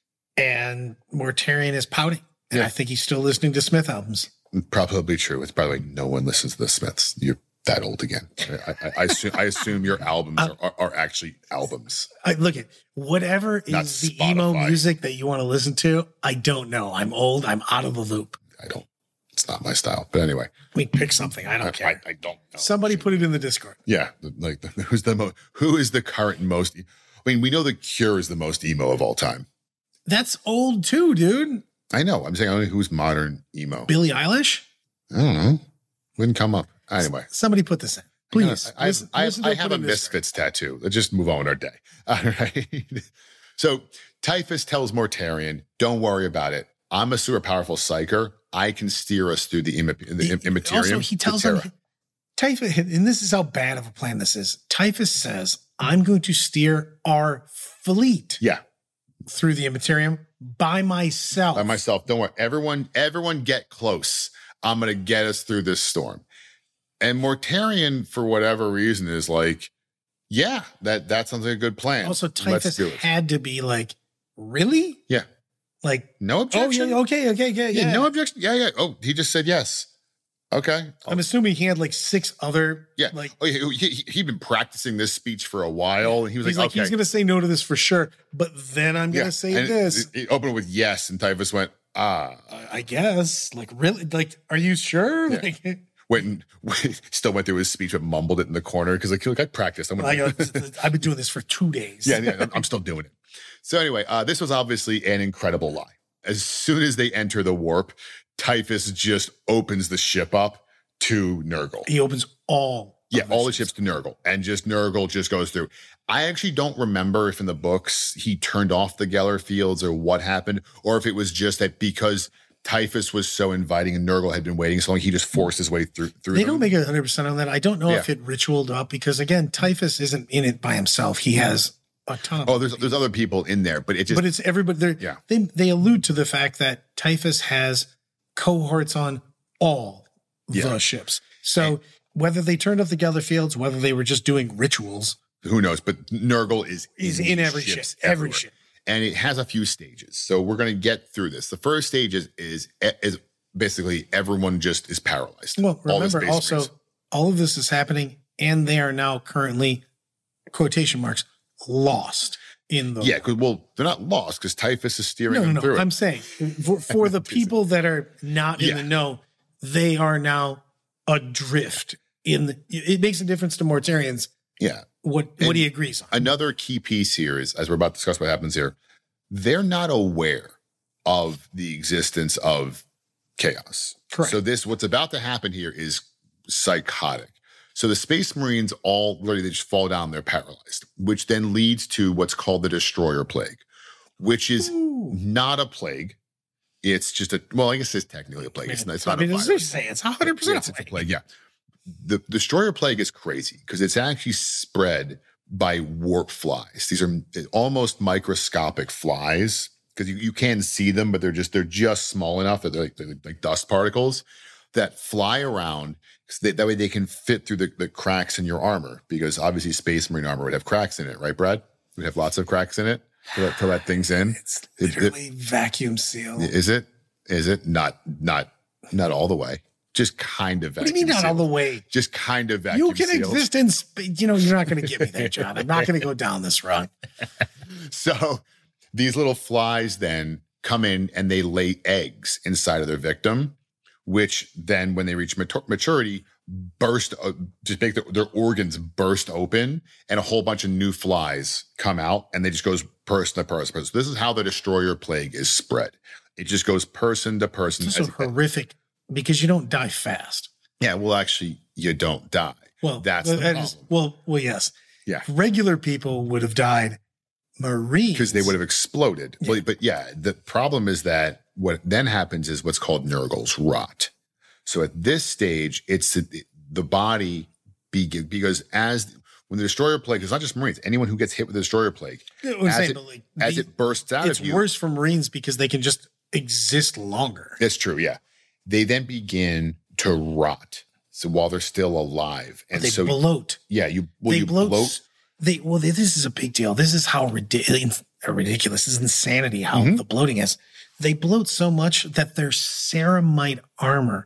and Mortarion is pouting. And I think he's still listening to Smith albums. Probably true. It's probably no one listens to the Smiths. You're that old again. I assume your albums are actually albums. Look at whatever is Not the Spotify. emo music that you want to listen to. I don't know. I'm old. I'm out of the loop. It's not my style. But anyway, we pick something. I don't care. I don't know. Somebody put it in the Discord. Yeah, like who is the current most? I mean, we know the Cure is the most emo of all time. That's old too, dude. I know. I'm saying I don't know who's modern emo. Billie Eilish? I don't know. Wouldn't come up. Anyway, somebody put this in, please. I have a Misfits tattoo. Let's just move on with our day. All right. So Typhus tells Mortarion, "Don't worry about it. I'm a super powerful psyker. I can steer us through the immaterium." Also, he tells him, Typhus, and this is how bad of a plan this is. Typhus says, "I'm going to steer our fleet, through the immaterium by myself. Don't worry. Everyone, get close. I'm going to get us through this storm." And Mortarion, for whatever reason, is like, yeah, that sounds like a good plan. Also, Typhus had to be like, really? Yeah. Like, no objection? Oh, yeah, okay. Yeah, no objection. Yeah. Oh, he just said yes. Okay. I'm assuming he had like 6 other. Yeah. Like, he'd been practicing this speech for a while. And he was like, okay. He's going to say no to this for sure. But then I'm going to say this. He opened with yes. And Typhus went, I guess. Like, really? Like, are you sure? Yeah. Like, still went through his speech, but mumbled it in the corner because I practiced. I've been doing this for 2 days. Yeah, I'm still doing it. So anyway, this was obviously an incredible lie. As soon as they enter the warp, Typhus just opens the ship up to Nurgle. He opens all the ships to Nurgle, and just Nurgle just goes through. I actually don't remember if in the books he turned off the Geller fields or what happened, or if it was just that because Typhus was so inviting and Nurgle had been waiting so long, he just forced his way through. They don't make it 100% on that. I don't know if it ritualed up because, again, Typhus isn't in it by himself. He has a ton of there's other people in there, but it's everybody. They allude to the fact that Typhus has cohorts on all the ships. So whether they turned off the Geller fields, whether they were just doing rituals, who knows? But Nurgle is in every ship. Every ship. And it has a few stages. So we're going to get through this. The first stage is basically everyone just is paralyzed. Well, remember also, all of this is happening and they are now currently, quotation marks, lost in the... Yeah, they're not lost because Typhus is steering them through it. I'm saying for the people that are not in the know, they are now adrift. It makes a difference to Mortarians. Yeah. What he agrees on. Another key piece here is, as we're about to discuss what happens here, they're not aware of the existence of chaos. Correct. So what's about to happen here is psychotic. So the Space Marines they just fall down, they're paralyzed, which then leads to what's called the Destroyer Plague, which is not a plague. It's just I guess it's technically a plague. It's not a virus. It's 100% a plague. Yeah. The Destroyer Plague is crazy because it's actually spread by warp flies. These are almost microscopic flies because you can see them, but they're just small enough that they're like dust particles that fly around. That way they can fit through the cracks in your armor, because obviously Space Marine armor would have cracks in it, right, Brad? We'd have lots of cracks in it to let things in. It's literally vacuum sealed. Is it? Not all the way. Just kind of vacuum. What do you mean not all the way? Just kind of vacuum. You can exist in space. You're not going to get me there, John. I'm not going to go down this road. So these little flies then come in and they lay eggs inside of their victim, which then when they reach maturity, burst, just make their organs burst open, and a whole bunch of new flies come out, and they just goes person to person. So this is how the destroyer plague is spread. It just goes person to person. It's so horrific because you don't die fast. Yeah, well, actually, you don't die. Well, that's the problem. Well, yes. Yeah. Regular people would have died. Marines. Because they would have exploded. Yeah. Well, but yeah, the problem is that what then happens is what's called Nurgle's rot. So at this stage, it's the body because when the destroyer plague, it's not just Marines, anyone who gets hit with the destroyer plague, as it bursts out of you. It's worse for Marines because they can just exist longer. It's true, yeah. They then begin to rot. So while they're still alive. And they bloat. Yeah, you bloat. This is a big deal. This is how ridiculous. This is insanity how the bloating is. They bloat so much that their ceramite armor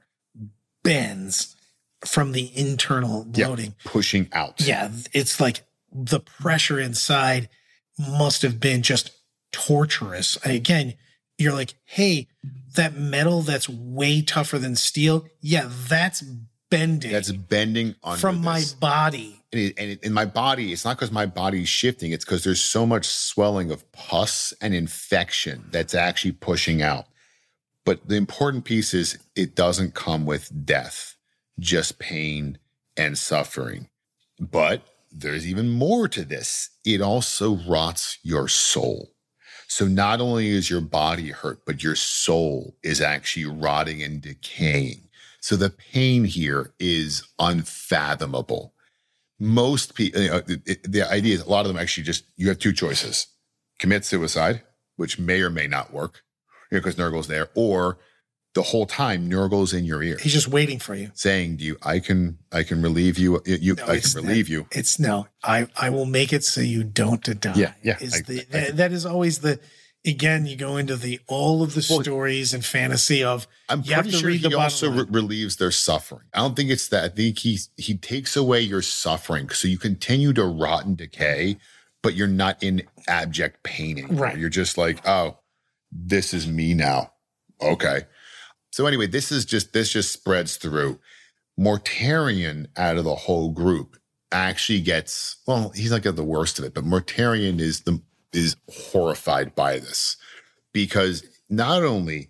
bends from the internal bloating. Yeah, pushing out. Yeah, it's like the pressure inside must have been just torturous. Again, you're like, hey, that metal that's way tougher than steel, yeah, that's bending. That's bending from my body. And in my body, it's not because my body's shifting. It's because there's so much swelling of pus and infection that's actually pushing out. But the important piece is it doesn't come with death, just pain and suffering. But there's even more to this. It also rots your soul. So not only is your body hurt, but your soul is actually rotting and decaying. So the pain here is unfathomable. Most people, the idea is a lot of them actually just, you have two choices. Commit suicide, which may or may not work, because Nurgle's there, or the whole time Nurgle's in your ear. He's just waiting for you. Saying to you, I can relieve you. I can relieve you. It's no, I will make it so you don't die. Yeah. That is always again, you go into all of the stories and fantasy of, I'm pretty sure he also relieves their suffering. I don't think it's that. I think he takes away your suffering. So you continue to rot and decay, but you're not in abject pain anymore. Right. You're just like, oh, this is me now. Okay. So anyway, this just spreads through. Mortarion out of the whole group actually gets, well, he's not getting the worst of it, but Mortarion is horrified by this because not only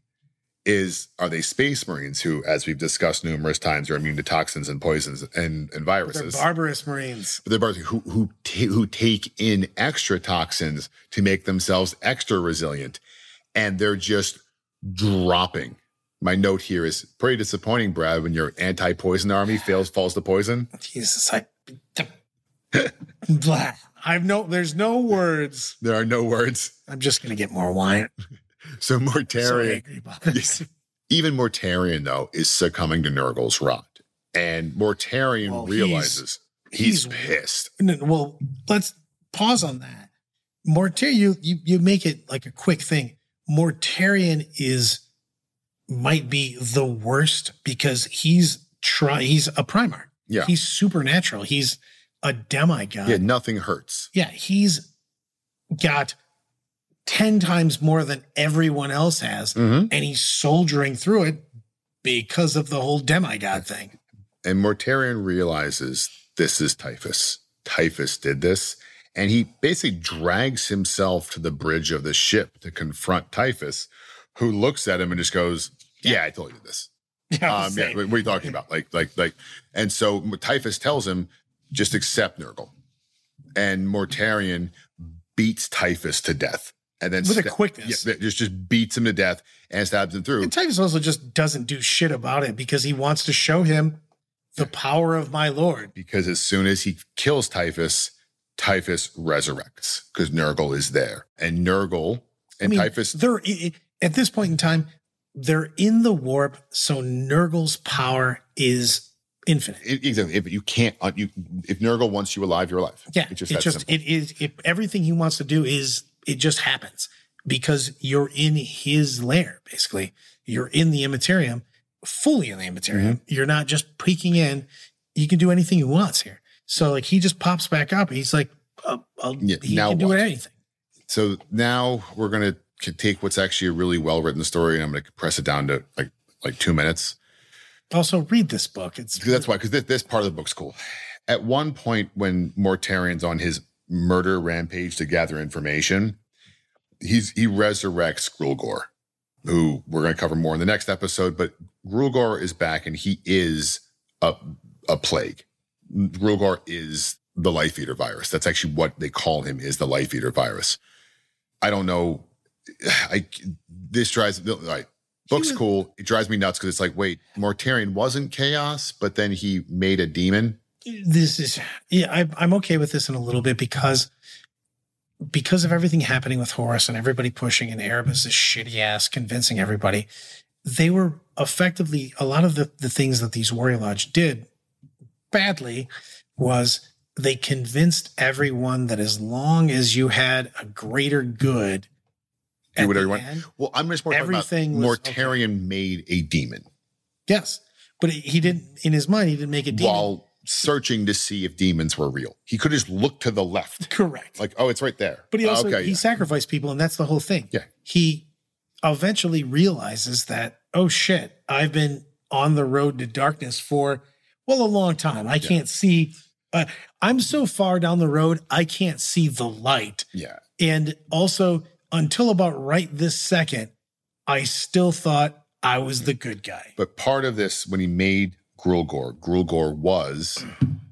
are they space Marines who, as we've discussed numerous times, are immune to toxins and poisons and viruses. They're barbarous Marines. But they're barbarous who take in extra toxins to make themselves extra resilient. And they're just dropping. My note here is pretty disappointing, Brad, when your anti-poison army falls to poison. Jesus, there's no words. There are no words. I'm just going to get more wine. So Mortarion, so angry about this. Even Mortarion, though, is succumbing to Nurgle's rot. And Mortarion realizes he's pissed. Well, let's pause on that. Mortarion, you make it like a quick thing. Mortarion might be the worst because he's a Primarch. Yeah. He's supernatural. He's a demigod. Yeah, nothing hurts. Yeah, he's got 10 times more than everyone else has, and he's soldiering through it because of the whole demigod thing. And Mortarion realizes this is Typhus. Typhus did this, and he basically drags himself to the bridge of the ship to confront Typhus, who looks at him and just goes, yeah, I told you this. Yeah, what are you talking about? Like, and so Typhus tells him, just accept Nurgle. And Mortarion beats Typhus to death. And then with a quickness. Yeah, just beats him to death and stabs him through. And Typhus also just doesn't do shit about it because he wants to show him the power of my lord. Because as soon as he kills Typhus, Typhus resurrects because Nurgle is there. And Nurgle and Typhus... They're, at this point in time, they're in the warp, so Nurgle's power is infinite. Exactly. If you can't, if Nurgle wants you alive, you're alive. Yeah, everything he wants to do it just happens because you're in his lair. Basically, you're in the Immaterium, fully in the Immaterium. You're not just peeking in. You can do anything he wants here. So like he just pops back up. He's like, he can do anything. So now we're going to take what's actually a really well-written story and I'm going to compress it down to like 2 minutes. Also, read this book. That's why, because this part of the book's cool. At one point, when Mortarion's on his murder rampage to gather information, he resurrects Grulgor, who we're going to cover more in the next episode. But Grulgor is back, and he is a plague. Grulgor is the Life Eater virus. That's actually what they call him, is the Life Eater virus. I don't know. This drives book's cool. It drives me nuts because it's like, wait, Mortarion wasn't chaos, but then he made a demon. I'm okay with this in a little bit because of everything happening with Horus and everybody pushing and Erebus' shitty ass convincing everybody. They were effectively, a lot of the things that these Warrior Lodge did badly was they convinced everyone that as long as you had a greater good, do whatever you want. Well, I'm just more talking about Mortarion made a demon. Yes, but he didn't, in his mind, he didn't make a demon. While searching to see if demons were real. He could just look to the left. Correct. Like, oh, it's right there. But he also, sacrificed people, and that's the whole thing. Yeah. He eventually realizes that, oh shit, I've been on the road to darkness for, a long time. I can't see, I'm so far down the road, I can't see the light. Yeah. And also, until about right this second, I still thought I was the good guy. But part of this, when he made Grulgor was,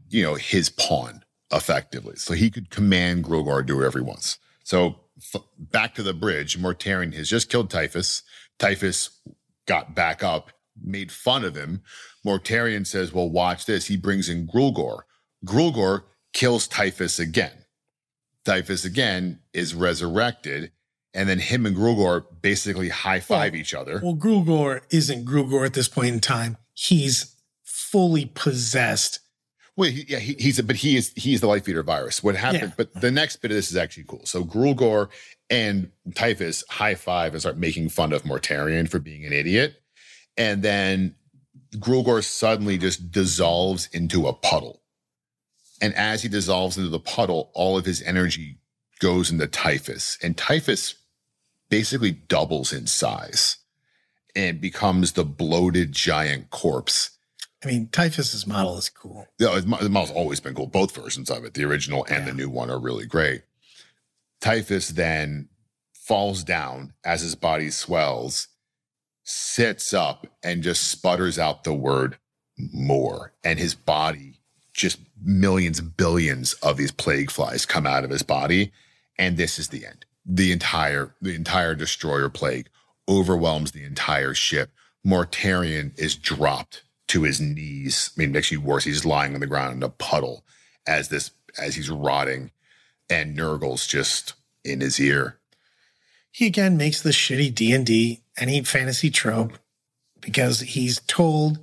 his pawn, effectively. So he could command Grulgor to do whatever he wants. So back to the bridge, Mortarion has just killed Typhus. Typhus got back up, made fun of him. Mortarion says, well, watch this. He brings in Grulgor. Grulgor kills Typhus again. Typhus again is resurrected. And then him and Grulgor basically high-five each other. Well, Grulgor isn't Grulgor at this point in time. He's fully possessed. Well, he is the Life Eater virus. What happened? Yeah. But the next bit of this is actually cool. So Grulgor and Typhus high-five and start making fun of Mortarion for being an idiot. And then Grulgor suddenly just dissolves into a puddle. And as he dissolves into the puddle, all of his energy goes into Typhus. And Typhus basically doubles in size and becomes the bloated giant corpse. I mean, Typhus's model is cool. Yeah, the model's always been cool. Both versions of it, the original and the new one, are really great. Typhus then falls down as his body swells, sits up, and just sputters out the word more. And his body, just millions, billions of these plague flies come out of his body. And this is the end. The entire destroyer plague overwhelms the entire ship. Mortarion is dropped to his knees. I mean, actually worse, he's lying on the ground in a puddle as he's rotting, and Nurgle's just in his ear. He again makes the shitty D&D any fantasy trope because he's told,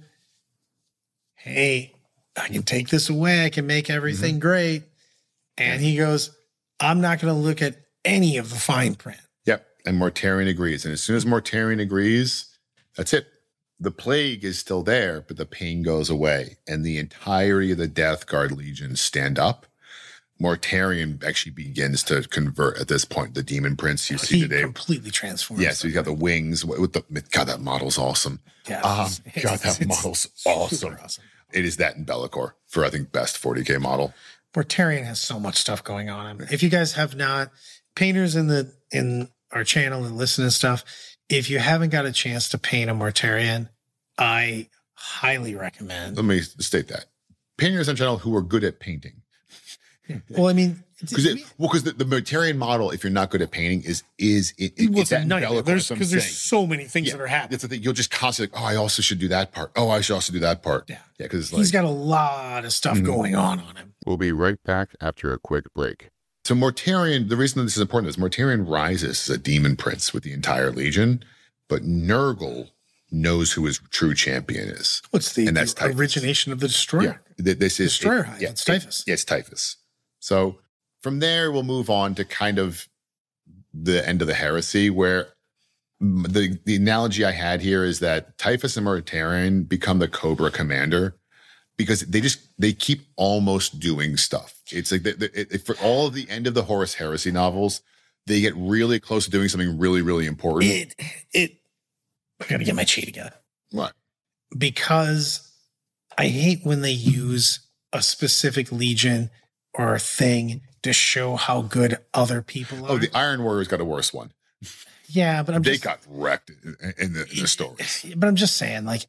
hey, I can take this away. I can make everything great. And he goes, I'm not going to look at any of the fine print. Yep. And Mortarion agrees. And as soon as Mortarion agrees, that's it. The plague is still there, but the pain goes away. And the entirety of the Death Guard Legion stand up. Mortarion actually begins to convert at this point. The Demon Prince you see today. Completely transforms. Yeah, so he's got the wings. God, that model's awesome. Yeah. God, that model's awesome. It is that in Be'lakor for, I think, best 40K model. Mortarion has so much stuff going on. If you guys have not, painters in our channel and listen and stuff, if you haven't got a chance to paint a Mortarion, I highly recommend. Let me state that. Painters in general who are good at painting. Well, I mean, because the Mortarion model, if you're not good at painting, it's that Be'lakor. Because there's so many things that are happening. That's the thing. You'll just constantly, I also should do that part. Oh, I should also do that part. Yeah, because he's got a lot of stuff going on him. We'll be right back after a quick break. So Mortarion, the reason this is important is Mortarion rises as a demon prince with the entire legion, but Nurgle knows who his true champion is. What's the origination of the destroyer? Yeah, this is Destroyer Hive. It's Typhus. It's Typhus. So from there, we'll move on to kind of the end of the heresy, where the analogy I had here is that Typhus and Mortarion become the Cobra commander because they keep almost doing stuff. It's like for all of the end of the Horus Heresy novels, they get really close to doing something really, really important. I gotta get my cheat again. What? because I hate when they use a specific legion or a thing to show how good other people are. Oh, the Iron Warriors got a worse one. Yeah, but they got wrecked in the stories. But I'm just saying, like,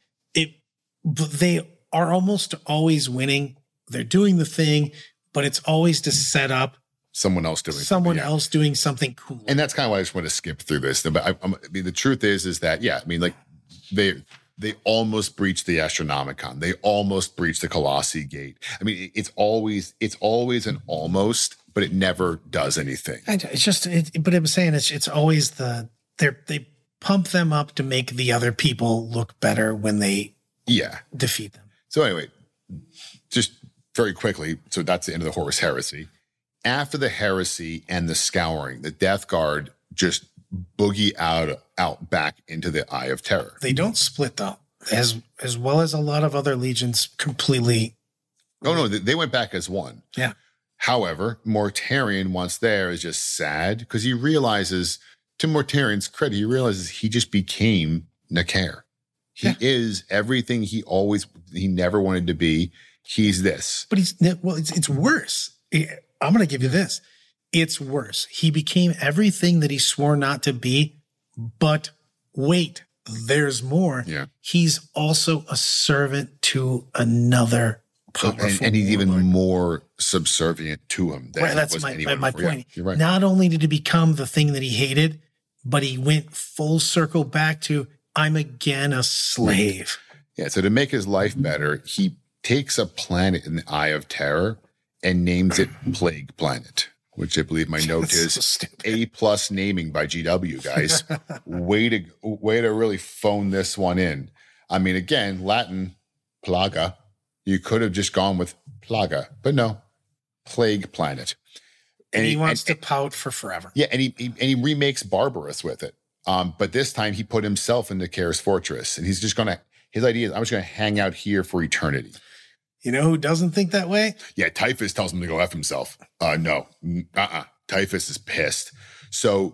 they are almost always winning. They're doing the thing, but it's always to set up someone else doing something cool. And that's kind of why I just want to skip through this. But I mean, the truth is that, yeah, I mean, like they almost breached the Astronomicon. They almost breached the Colossi Gate. I mean, it's always an almost, but it never does anything. But I'm saying it's always they pump them up to make the other people look better when they defeat them. So anyway, just very quickly, so that's the end of the Horus Heresy. After the heresy and the scouring, the Death Guard just boogie out back into the Eye of Terror. They don't split though, as well as a lot of other legions completely. Oh no, they went back as one. Yeah. However, Mortarion once there is just sad because he realizes, to Mortarion's credit, he realizes he just became Nakar. He is everything he never wanted to be. He's this. But it's worse. I'm going to give you this. It's worse. He became everything that he swore not to be, but wait, there's more. Yeah. He's also a servant to another powerful and he's even more subservient to him than that's my point. Yeah, you're right. Not only did he become the thing that he hated, but he went full circle back to, I'm again a slave. Yeah, so to make his life better, he takes a planet in the Eye of Terror and names it Plague Planet, which I believe my note is so A+ naming by GW, guys. way to really phone this one in. I mean, again, Latin, plaga. You could have just gone with plaga, but no, Plague Planet. And he wants to pout for forever. Yeah, and he remakes Barbarous with it. But this time he put himself into Nakar's fortress, and his idea is, I'm just gonna hang out here for eternity. You know who doesn't think that way? Yeah, Typhus tells him to go F himself. No. Typhus is pissed. So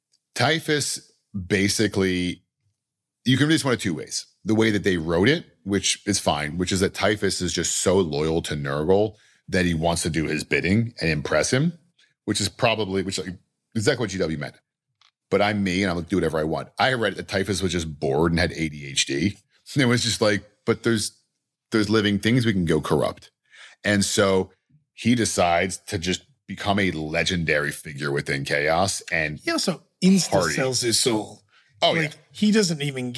Typhus basically, you can read this one of two ways. The way that they wrote it, which is fine, which is that Typhus is just so loyal to Nurgle that he wants to do his bidding and impress him, which is exactly what GW meant. But I'm me and I'm going to do whatever I want. I read that Typhus was just bored and had ADHD. And it was just like, but there's living things we can go corrupt. And so he decides to just become a legendary figure within Chaos. And he also insta-sells his soul. Oh, like, yeah. He doesn't even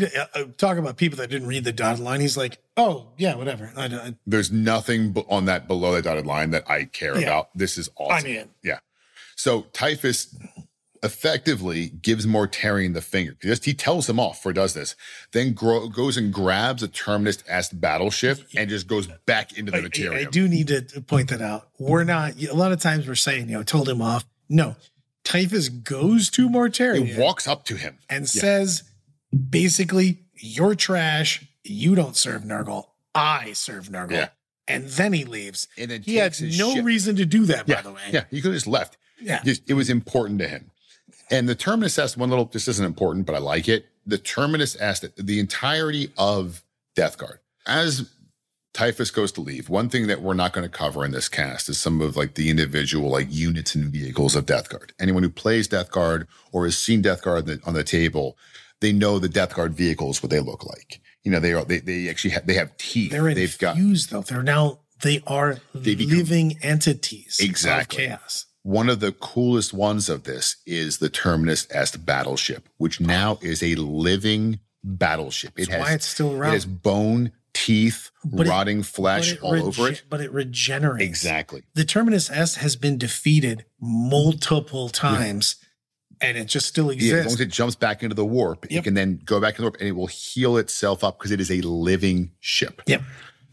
talk about people that didn't read the dotted line. He's like, oh, yeah, whatever. There's nothing on that below the dotted line that I care about. This is awesome. Yeah. So Typhus effectively gives Mortarion the finger. He tells him off for does this, then goes and grabs a Terminus-esque battleship and just goes back into the Materium. I do need to point that out. We're not, a lot of times we're saying, told him off. No, Typhus goes to Mortarion. He walks up to him and says, basically, you're trash. You don't serve Nurgle. I serve Nurgle. Yeah. And then he leaves. And then he had no reason to do that, by the way. Yeah, he could have just left. Yeah. It was important to him. And the Terminus-esque, this isn't important, but I like it. The Terminus-esque, the entirety of Death Guard. As Typhus goes to leave, one thing that we're not going to cover in this cast is some of like the individual like units and vehicles of Death Guard. Anyone who plays Death Guard or has seen Death Guard on the table, they know the Death Guard vehicles, what they look like. They actually have teeth. They're infused though. They are living entities. Exactly. Of Chaos. One of the coolest ones of this is the Terminus-esque battleship, which now is a living battleship. That's why it's still around. It has bone, teeth, rotting flesh all over it. But it regenerates. Exactly. The Terminus-esque has been defeated multiple times, and it just still exists. As long as it jumps back into the warp, it can then go back into the warp, and it will heal itself up because it is a living ship. Yep.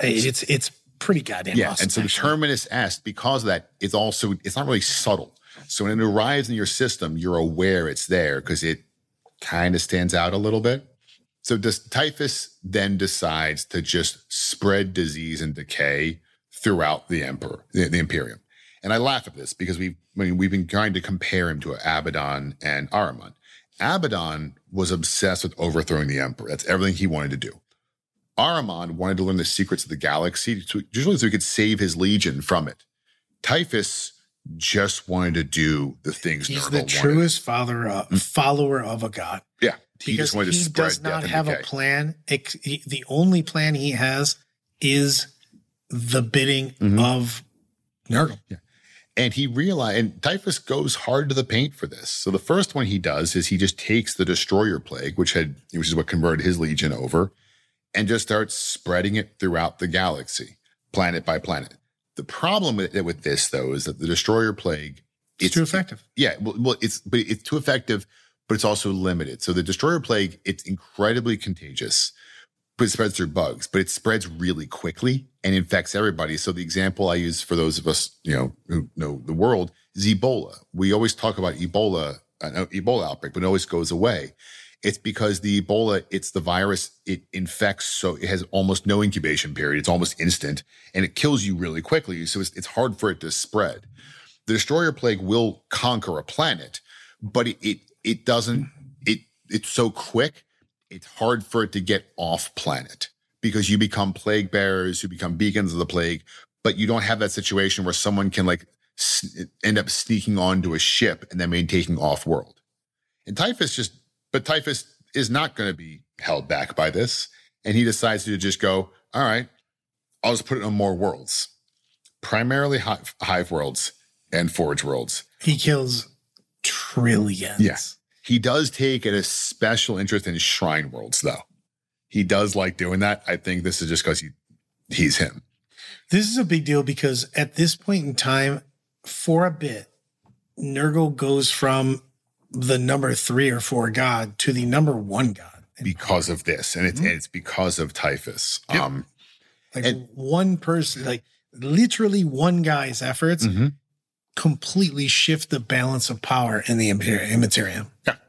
It's pretty goddamn awesome. And so the Terminus-esque, because of that, it's not really subtle. So when it arrives in your system, you're aware it's there because it kind of stands out a little bit. So Typhus then decides to just spread disease and decay throughout the Imperium. And I laugh at this because we've been trying to compare him to Abaddon and Ahriman. Abaddon was obsessed with overthrowing the Emperor. That's everything he wanted to do. Ahriman wanted to learn the secrets of the galaxy, usually so he could save his legion from it. Typhus just wanted to do the things He's Nurgle the wanted. truest follower of a god. Yeah. He just wanted to spread does not death and have a decay. plan. The only plan he has is the bidding Mm-hmm. of Nurgle. Yeah. And he realized, and Typhus goes hard to the paint for this. So the first one he does is he just takes the Destroyer Plague, which is what converted his legion over, and just starts spreading it throughout the galaxy, planet by planet. The problem with this, though, is that the Destroyer Plague, It's too effective. Yeah, well, it's too effective, but it's also limited. So the Destroyer Plague, it's incredibly contagious, but it spreads through bugs, but it spreads really quickly and infects everybody. So the example I use for those of us, who know the world is Ebola. We always talk about Ebola outbreak, but it always goes away. It's because the Ebola, it's the virus, it infects, so it has almost no incubation period. It's almost instant, and it kills you really quickly. So it's hard for it to spread. The Destroyer Plague will conquer a planet, but it doesn't. It's so quick. It's hard for it to get off planet because you become plague bearers, you become beacons of the plague, but you don't have that situation where someone can end up sneaking onto a ship and then maybe taking off world. And Typhus is not going to be held back by this. And he decides to just go, all right, I'll just put it on more worlds, primarily hive worlds and forge worlds. He kills trillions. Yes. He does take a special interest in shrine worlds, though. He does like doing that. I think this is just because he's him. This is a big deal because at this point in time, for a bit, Nurgle goes from the number 3 or 4 god to the number 1 god. Because of this. And it's because of Typhus. Yep. One person, literally one guy's efforts completely shift the balance of power in the Immaterium. Yeah.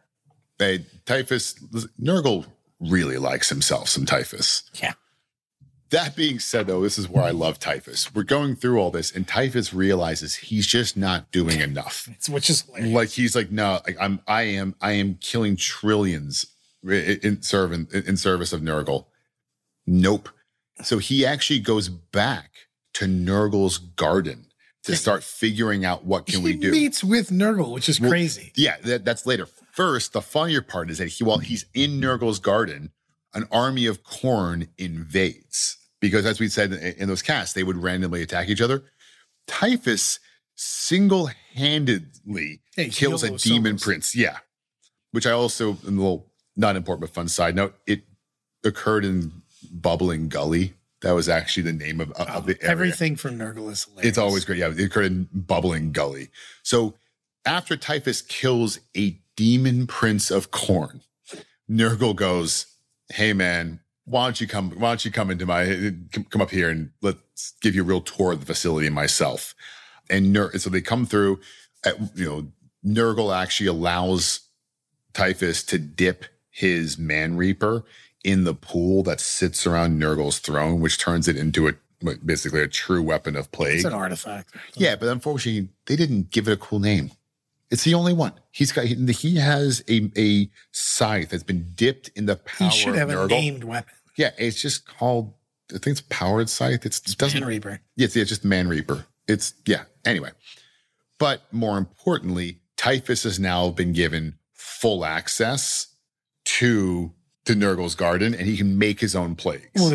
Nurgle really likes himself some Typhus. Yeah. That being said, though, this is where I love Typhus. We're going through all this, and Typhus realizes he's just not doing enough. Which is hilarious. He's like, no, I am killing trillions in service of Nurgle. Nope. So he actually goes back to Nurgle's garden to start figuring out what can we do. He meets with Nurgle, which is crazy. Yeah, that's later. First, the funnier part is that while he's in Nurgle's garden, an army of Khorne invades. Because as we said in those casts, they would randomly attack each other. Typhus single-handedly kills a demon prince. Yeah. Which I also, a little not important but fun side note, it occurred in Bubbling Gully. That was actually the name of the area. Everything from Nurgle is hilarious. It's always great. Yeah, it occurred in Bubbling Gully. So after Typhus kills a demon prince of Khorne, Nurgle goes, hey man, why don't you come up here and let's give you a real tour of the facility myself. And so they come through, Nurgle actually allows Typhus to dip his Man Reaper in the pool that sits around Nurgle's throne, which turns it into basically a true weapon of plague. It's an artifact. Yeah, but unfortunately, they didn't give it a cool name. It's the only one. He has a scythe that's been dipped in the power of Nurgle. He should have a named weapon. Yeah, it's just called, I think it's Powered Scythe. It doesn't. Man Reaper. Yeah, it's just Man Reaper. Anyway. But more importantly, Typhus has now been given full access to Nurgle's garden, and he can make his own plagues. Well,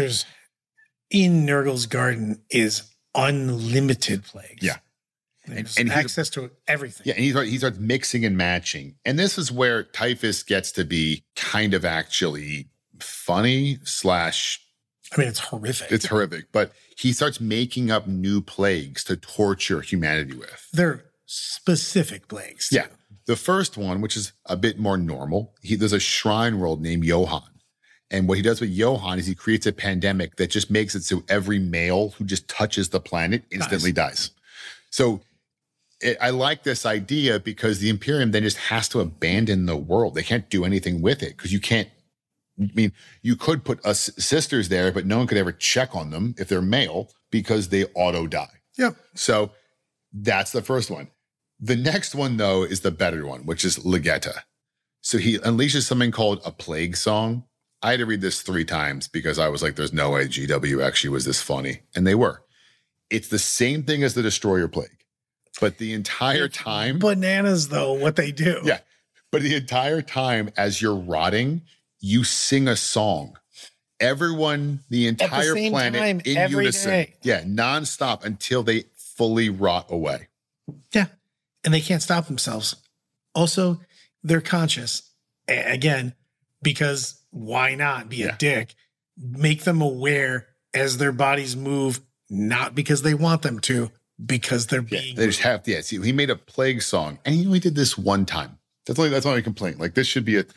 in Nurgle's garden is unlimited plagues. Yeah. And access to everything. Yeah, and he starts mixing and matching. And this is where Typhus gets to be kind of actually funny / it's horrific. It's horrific, but he starts making up new plagues to torture humanity with. They're specific plagues, too. Yeah. The first one, which is a bit more normal, there's a shrine world named Johan. And what he does with Johan is he creates a pandemic that just makes it so every male who just touches the planet instantly dies. So I like this idea because the Imperium then just has to abandon the world. They can't do anything with it because you can't. You could put us sisters there, but no one could ever check on them if they're male because they auto die. Yep. So that's the first one. The next one, though, is the better one, which is Legetta. So he unleashes something called a plague song I had to read this 3 times because I was like, there's no way GW actually was this funny. And they were. It's the same thing as the Destroyer Plague. But the entire time. Bananas, though, what they do. Yeah. But the entire time as you're rotting, you sing a song. Everyone, the entire planet time, in every unison. day. Yeah, nonstop until they fully rot away. Yeah. And they can't stop themselves. Also, they're conscious. Again, because why not be a dick? Make them aware as their bodies move, not because they want them to, because they're being. They just have to. See, he made a plague song, and he only did this one time. That's only a complaint. Like, this should be a.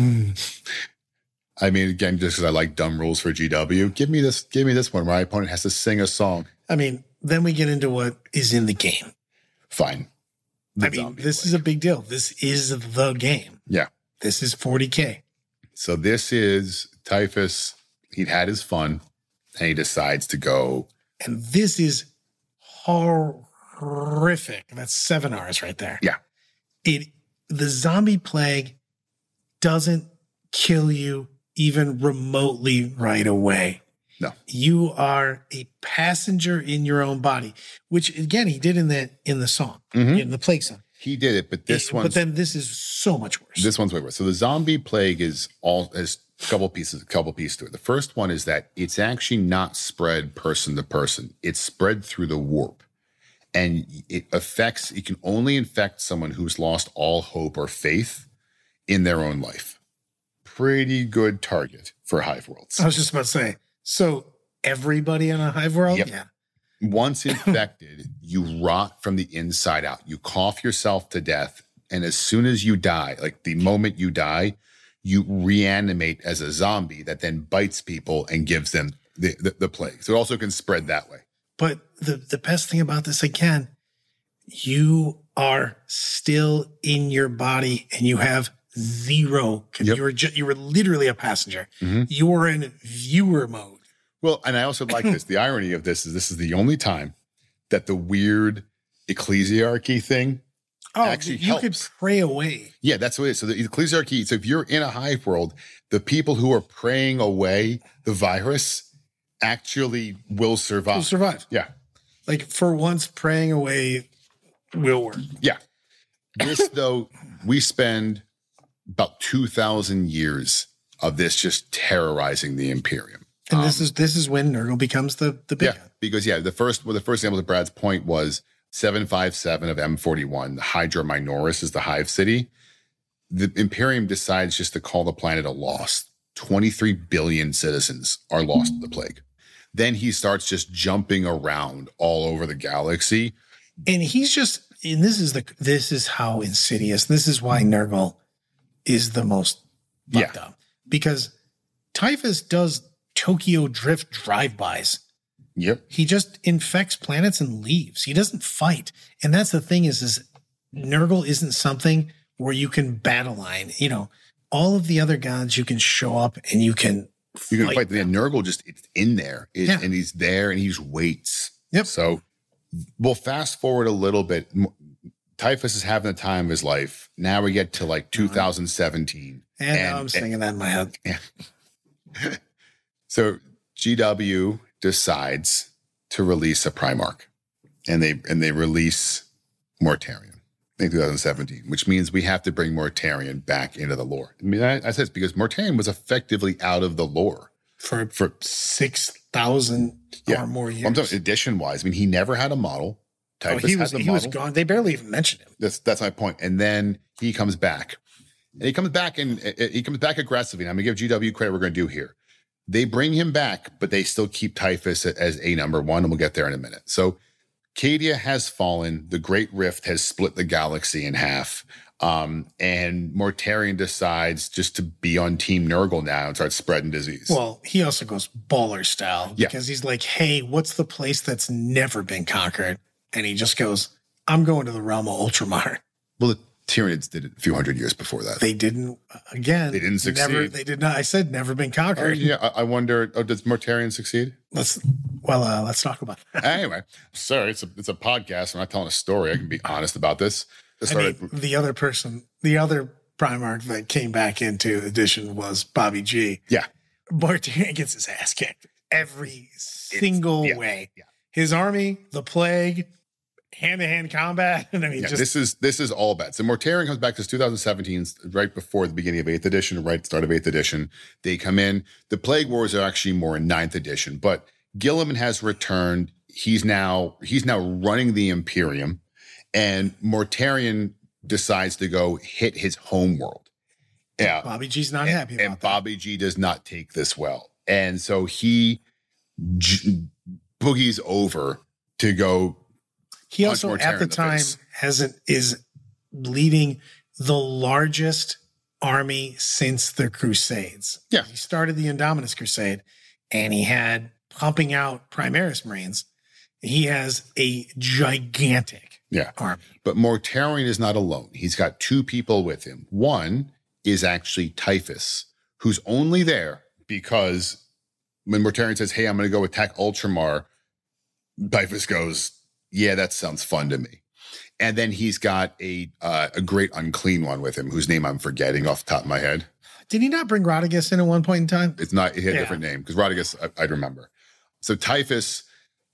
I mean, again, just because I like dumb rules for GW, give me this one where my opponent has to sing a song. I mean, then we get into what is in the game. Fine. This is a big deal. This is the game. Yeah. This is 40K. So this is Typhus. He'd had his fun, and he decides to go. And this is horrific. That's 7 R's right there. Yeah. The zombie plague doesn't kill you even remotely right away. No. You are a passenger in your own body, which again he did in the song, in the plague song. He did it, but but then this is so much worse. This one's way worse. So the zombie plague has a couple pieces to it. The first one is that it's actually not spread person to person. It's spread through the warp. And it can only infect someone who's lost all hope or faith in their own life. Pretty good target for Hive Worlds. I was just about to say, so everybody in a Hive World? Yep. Yeah. Once infected, you rot from the inside out. You cough yourself to death. And as soon as you die, like the moment you die, you reanimate as a zombie that then bites people and gives them the plague. So it also can spread that way. But the best thing about this, again, you are still in your body and you have zero. Yep. You were literally a passenger. Mm-hmm. You were in viewer mode. Well, and I also like this. The irony of this is the only time that the weird ecclesiarchy thing actually helps. You could pray away. Yeah, that's what it is. So the ecclesiarchy, so if you're in a Hive World, the people who are praying away the virus actually will survive. Will survive. Yeah. Like, for once, praying away will work. Yeah. This, though, we spend about 2,000 years of this just terrorizing the Imperium. And this is when Nurgle becomes the big guy. Because the first example of Brad's point was 757 of M41. The Hydra Minoris is the Hive City. The Imperium decides just to call the planet a loss. 23 billion citizens are lost to the plague. Then he starts just jumping around all over the galaxy. And this is how insidious. This is why Nurgle is the most fucked up. Because Typhus does Tokyo Drift drive-bys. Yep. He just infects planets and leaves. He doesn't fight. And that's the thing is Nurgle isn't something where you can battle line. All of the other gods, you can show up and you can fight. The Nurgle it's in there. And he's there and he just waits. Yep. So we'll fast forward a little bit. Typhus is having the time of his life. Now we get to 2017. And now I'm singing that in my head. Yeah. So GW decides to release a Primarch, and they release Mortarion in 2017, which means we have to bring Mortarion back into the lore. I mean, I said it's because Mortarion was effectively out of the lore for 6,000 or more years. Well, I'm talking edition-wise. I mean, he never had a model. He was gone. They barely even mentioned him. That's my point. And then he comes back. And he comes back aggressively. And I'm going to give GW credit we're going to do here. They bring him back, but they still keep Typhus as a number one, and we'll get there in a minute. So Cadia has fallen. The Great Rift has split the galaxy in half. And Mortarion decides just to be on Team Nurgle now and start spreading disease. Well, he also goes baller style because he's like, hey, what's the place that's never been conquered? And he just goes, I'm going to the realm of Ultramar. Well, the Tyranids did it a few hundred years before that. They didn't, again. They didn't succeed. They did not. I said never been conquered. I wonder, does Mortarion succeed? Let's talk about that. Anyway, sorry, it's a podcast. I'm not telling a story. I can be honest about this. The other Primarch that came back into edition was Bobby G. Yeah. Mortarion gets his ass kicked every single way. Yeah. His army, the plague, hand-to-hand combat. And I mean, this is all bad. So Mortarion comes back to 2017, right before the beginning of 8th edition, right at the start of 8th edition. They come in. The Plague Wars are actually more in 9th edition, but Guilliman has returned. He's now running the Imperium, and Mortarion decides to go hit his home world. Yeah. Bobby G's not happy about that. And Bobby G does not take this well. And so he boogies over to go. He also at the time is leading the largest army since the Crusades. Yeah. He started the Indominus Crusade, and he had pumping out Primaris Marines. He has a gigantic army. But Mortarion is not alone. He's got two people with him. One is actually Typhus, who's only there because when Mortarion says, hey, I'm going to go attack Ultramar, Typhus goes, yeah, that sounds fun to me. And then he's got a great unclean one with him, whose name I'm forgetting off the top of my head. Did he not bring Radagast in at one point in time? It had a different name, because Radagast, I'd remember. So Typhus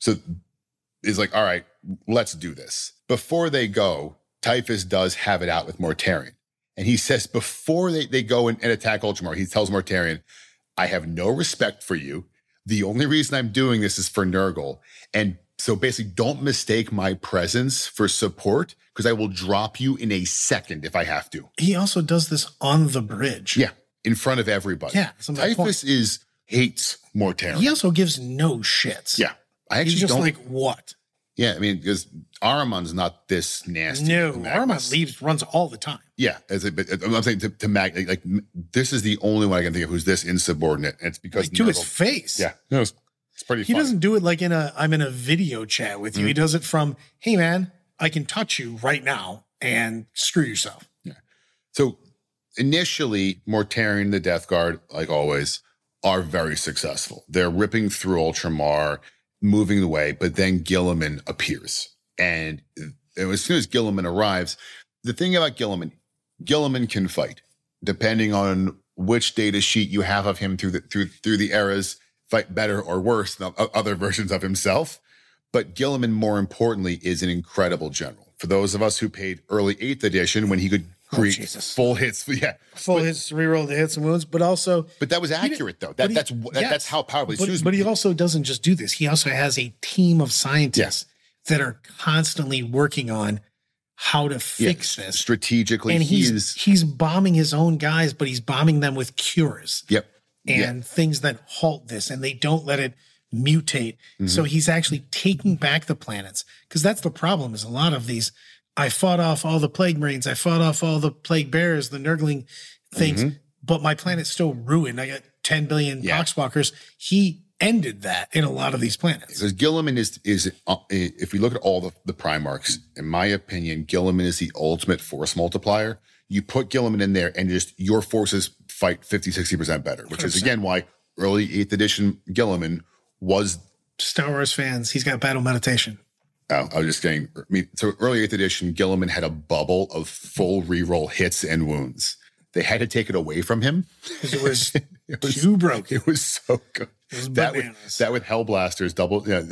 is like, all right, let's do this. Before they go, Typhus does have it out with Mortarion. And he says before they go and attack Ultramar, he tells Mortarion, I have no respect for you. The only reason I'm doing this is for Nurgle. And so basically, don't mistake my presence for support, because I will drop you in a second if I have to. He also does this on the bridge. Yeah, in front of everybody. Yeah. Typhus hates Mortarion. He also gives no shits. Yeah. He's just like, what? Yeah, I mean, because Ahriman's not this nasty. No, Ahriman runs all the time. Yeah, but I'm saying to Mag, like this is the only one I can think of who's this insubordinate. And it's because to his face. Yeah, no, it's pretty. He doesn't do it like I'm in a video chat with you. Mm-hmm. He does it from, hey man, I can touch you right now and screw yourself. Yeah. So initially, Mortarion, the Death Guard, like always, are very successful. They're ripping through Ultramar, moving away, but then Guilliman appears. And as soon as Guilliman arrives, the thing about Guilliman can fight. Depending on which data sheet you have of him through the eras, fight better or worse than other versions of himself. But Guilliman, more importantly, is an incredible general. For those of us who paid early 8th edition, when he could create full hits, hits, reroll the hits and wounds, but that was accurate though. That's how powerful he was. But he also doesn't just do this. He also has a team of scientists that are constantly working on how to fix this strategically. And he's bombing his own guys, but he's bombing them with cures. Yep. And things that halt this, and they don't let it mutate. Mm-hmm. So he's actually taking back the planets, because that's the problem. Is a lot of these. I fought off all the plague marines. I fought off all the plague bears, the Nurgling things, but my planet's still ruined. I got 10 billion poxwalkers. He ended that in a lot of these planets. Because Guilliman is if we look at all the Primarchs, in my opinion, Guilliman is the ultimate force multiplier. You put Guilliman in there and just your forces fight 50-60% better, which 100%. Is again why early 8th edition Guilliman was Star Wars fans. He's got battle meditation. Oh, I was just saying. I mean, so early 8th edition, Guilliman had a bubble of full reroll hits and wounds. They had to take it away from him. It was too broken. It was so good. That with Hellblasters double. Yeah,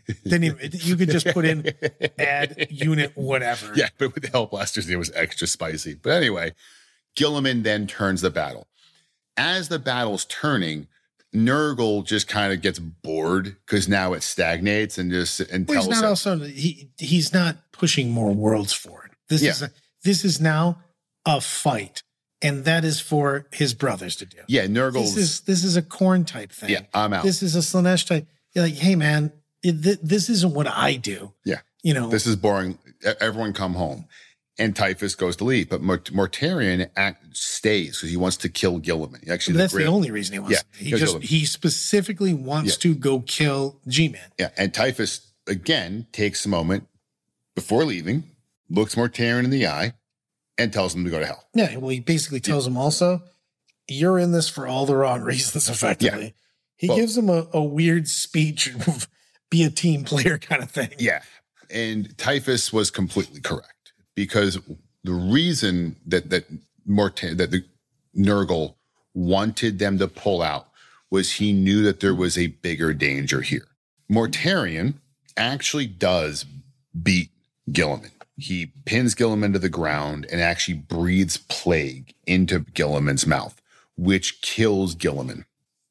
you could just put in add unit whatever. Yeah, but with the Hellblasters, it was extra spicy. But anyway, Guilliman then turns the battle. As the battle's turning, Nurgle just kind of gets bored because now it stagnates and tells he's not also he's not pushing more worlds forward. This is now a fight, and that is for his brothers to do. Yeah, Nurgle. This is a Khorne type thing. Yeah, I'm out. This is a Slaanesh type. You're like, hey man, this isn't what I do. Yeah, this is boring. Everyone come home. And Typhus goes to leave, but Mortarion stays because he wants to kill Guilliman. That's the only reason he wants. Yeah, he specifically wants to go kill G-Man. Yeah, and Typhus again takes a moment before leaving, looks Mortarion in the eye, and tells him to go to hell. Yeah, well, he basically tells him also, "You're in this for all the wrong reasons." Effectively, he gives him a weird speech, be a team player kind of thing. Yeah, and Typhus was completely correct. Because the reason that that the Nurgle wanted them to pull out was he knew that there was a bigger danger here. Mortarion actually does beat Guilliman. He pins Guilliman to the ground and actually breathes plague into Guilliman's mouth, which kills Guilliman.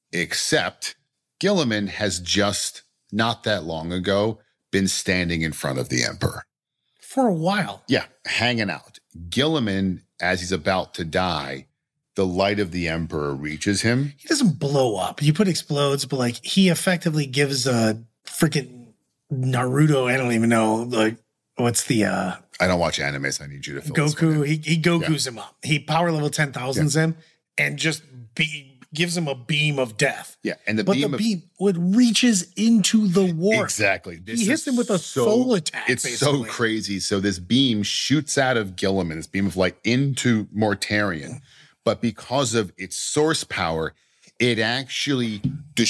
Except Guilliman has just not that long ago been standing in front of the Emperor. For a while. Yeah, hanging out. Guilliman, as he's about to die, the light of the Emperor reaches him. He doesn't blow up. You put explodes, but like he effectively gives a freaking Naruto. I don't even know. Like, what's the I don't watch anime, so I need you to fill Goku? He Goku's him up. He power level 10,000s him and just gives him a beam of death. Yeah, and the beam reaches into the warp. Exactly. He hits him with a soul attack. It's basically. so crazy. So this beam shoots out of Guilliman, this beam of light into Mortarion, but because of its source power, it actually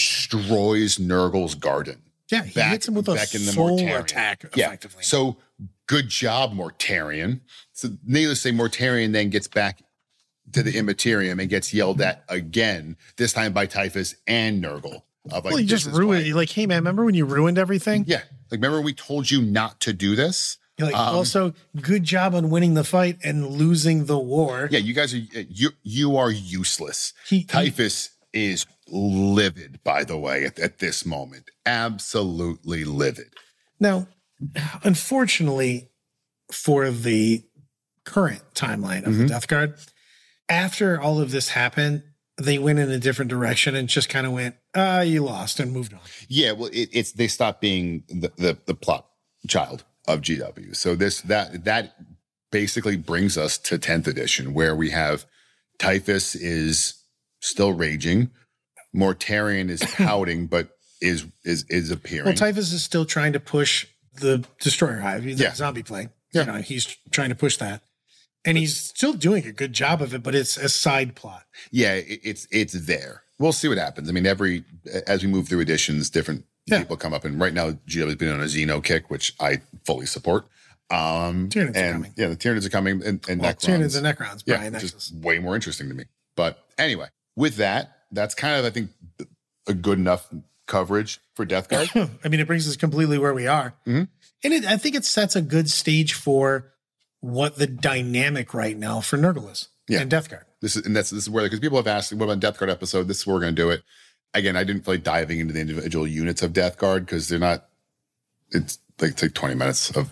destroys Nurgle's garden. Yeah, he hits him with a soul attack, effectively. Yeah. So good job, Mortarion. So needless to say, Mortarion then gets back to the Immaterium and gets yelled at again, this time by Typhus and Nurgle. Well, you just ruined it. Like, hey, man, remember when you ruined everything? Yeah. Like, remember we told you not to do this? You're like, also, good job on winning the fight and losing the war. Yeah, you guys are, you are useless. Typhus is livid, by the way, at this moment. Absolutely livid. Now, unfortunately, for the current timeline of the Death Guard, after all of this happened, they went in a different direction and just kind of went, you lost and moved on. Yeah, well, it's they stopped being the plot child of GW. So that basically brings us to 10th edition, where we have Typhus is still raging, Mortarion is pouting, but is appearing. Well, Typhus is still trying to push the Destroyer Hive, the zombie play. Yeah. You know, he's trying to push that. And he's still doing a good job of it, but it's a side plot. Yeah, it's there. We'll see what happens. I mean, as we move through editions, different people come up. And right now, GW has been on a Xeno kick, which I fully support. Tyranids are coming. Yeah, the Tyranids are coming. And Necrons. Tyranids and Necrons. Yeah, just way more interesting to me. But anyway, with that, that's kind of, I think, a good enough coverage for Death Guard. I mean, it brings us completely where we are. Mm-hmm. And I think it sets a good stage for what the dynamic right now for Nurgle is and Death Guard. This is where, because people have asked, what about Death Guard episode? This is where we're going to do it. Again, I didn't feel like diving into the individual units of Death Guard because they're not. It's like 20 minutes of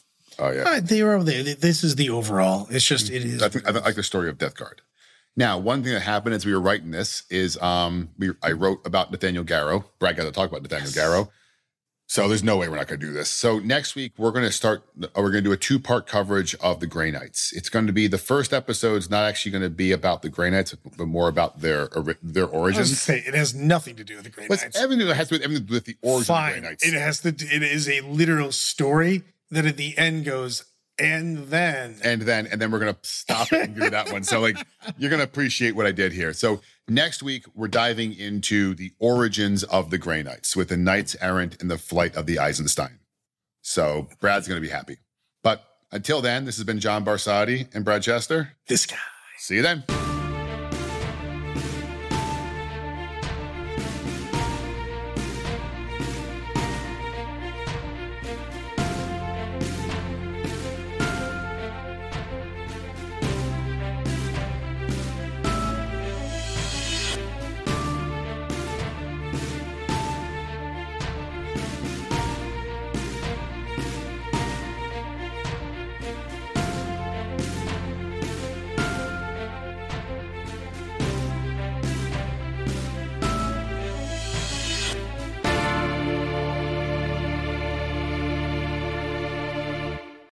they are over there. This is the overall. It's just it is. I like the story of Death Guard. Now, one thing that happened as we were writing this is I wrote about Nathaniel Garrow. Brad got to talk about Nathaniel Garrow. So there's no way we're not going to do this. So next week, we're going to do a 2-part coverage of the Grey Knights. It's going to be, the first episode's not actually going to be about the Grey Knights, but more about their origins. I was going to say, it has nothing to do with the Grey Knights. It has to do with the origin of the Grey Knights. It is a literal story that at the end goes, and then we're going to stop it and do that one. So like, you're going to appreciate what I did here. So next week, we're diving into the origins of the Grey Knights with the Knights Errant and the flight of the Eisenstein. So Brad's going to be happy. But until then, this has been John Barsati and Brad Chester. This guy. See you then.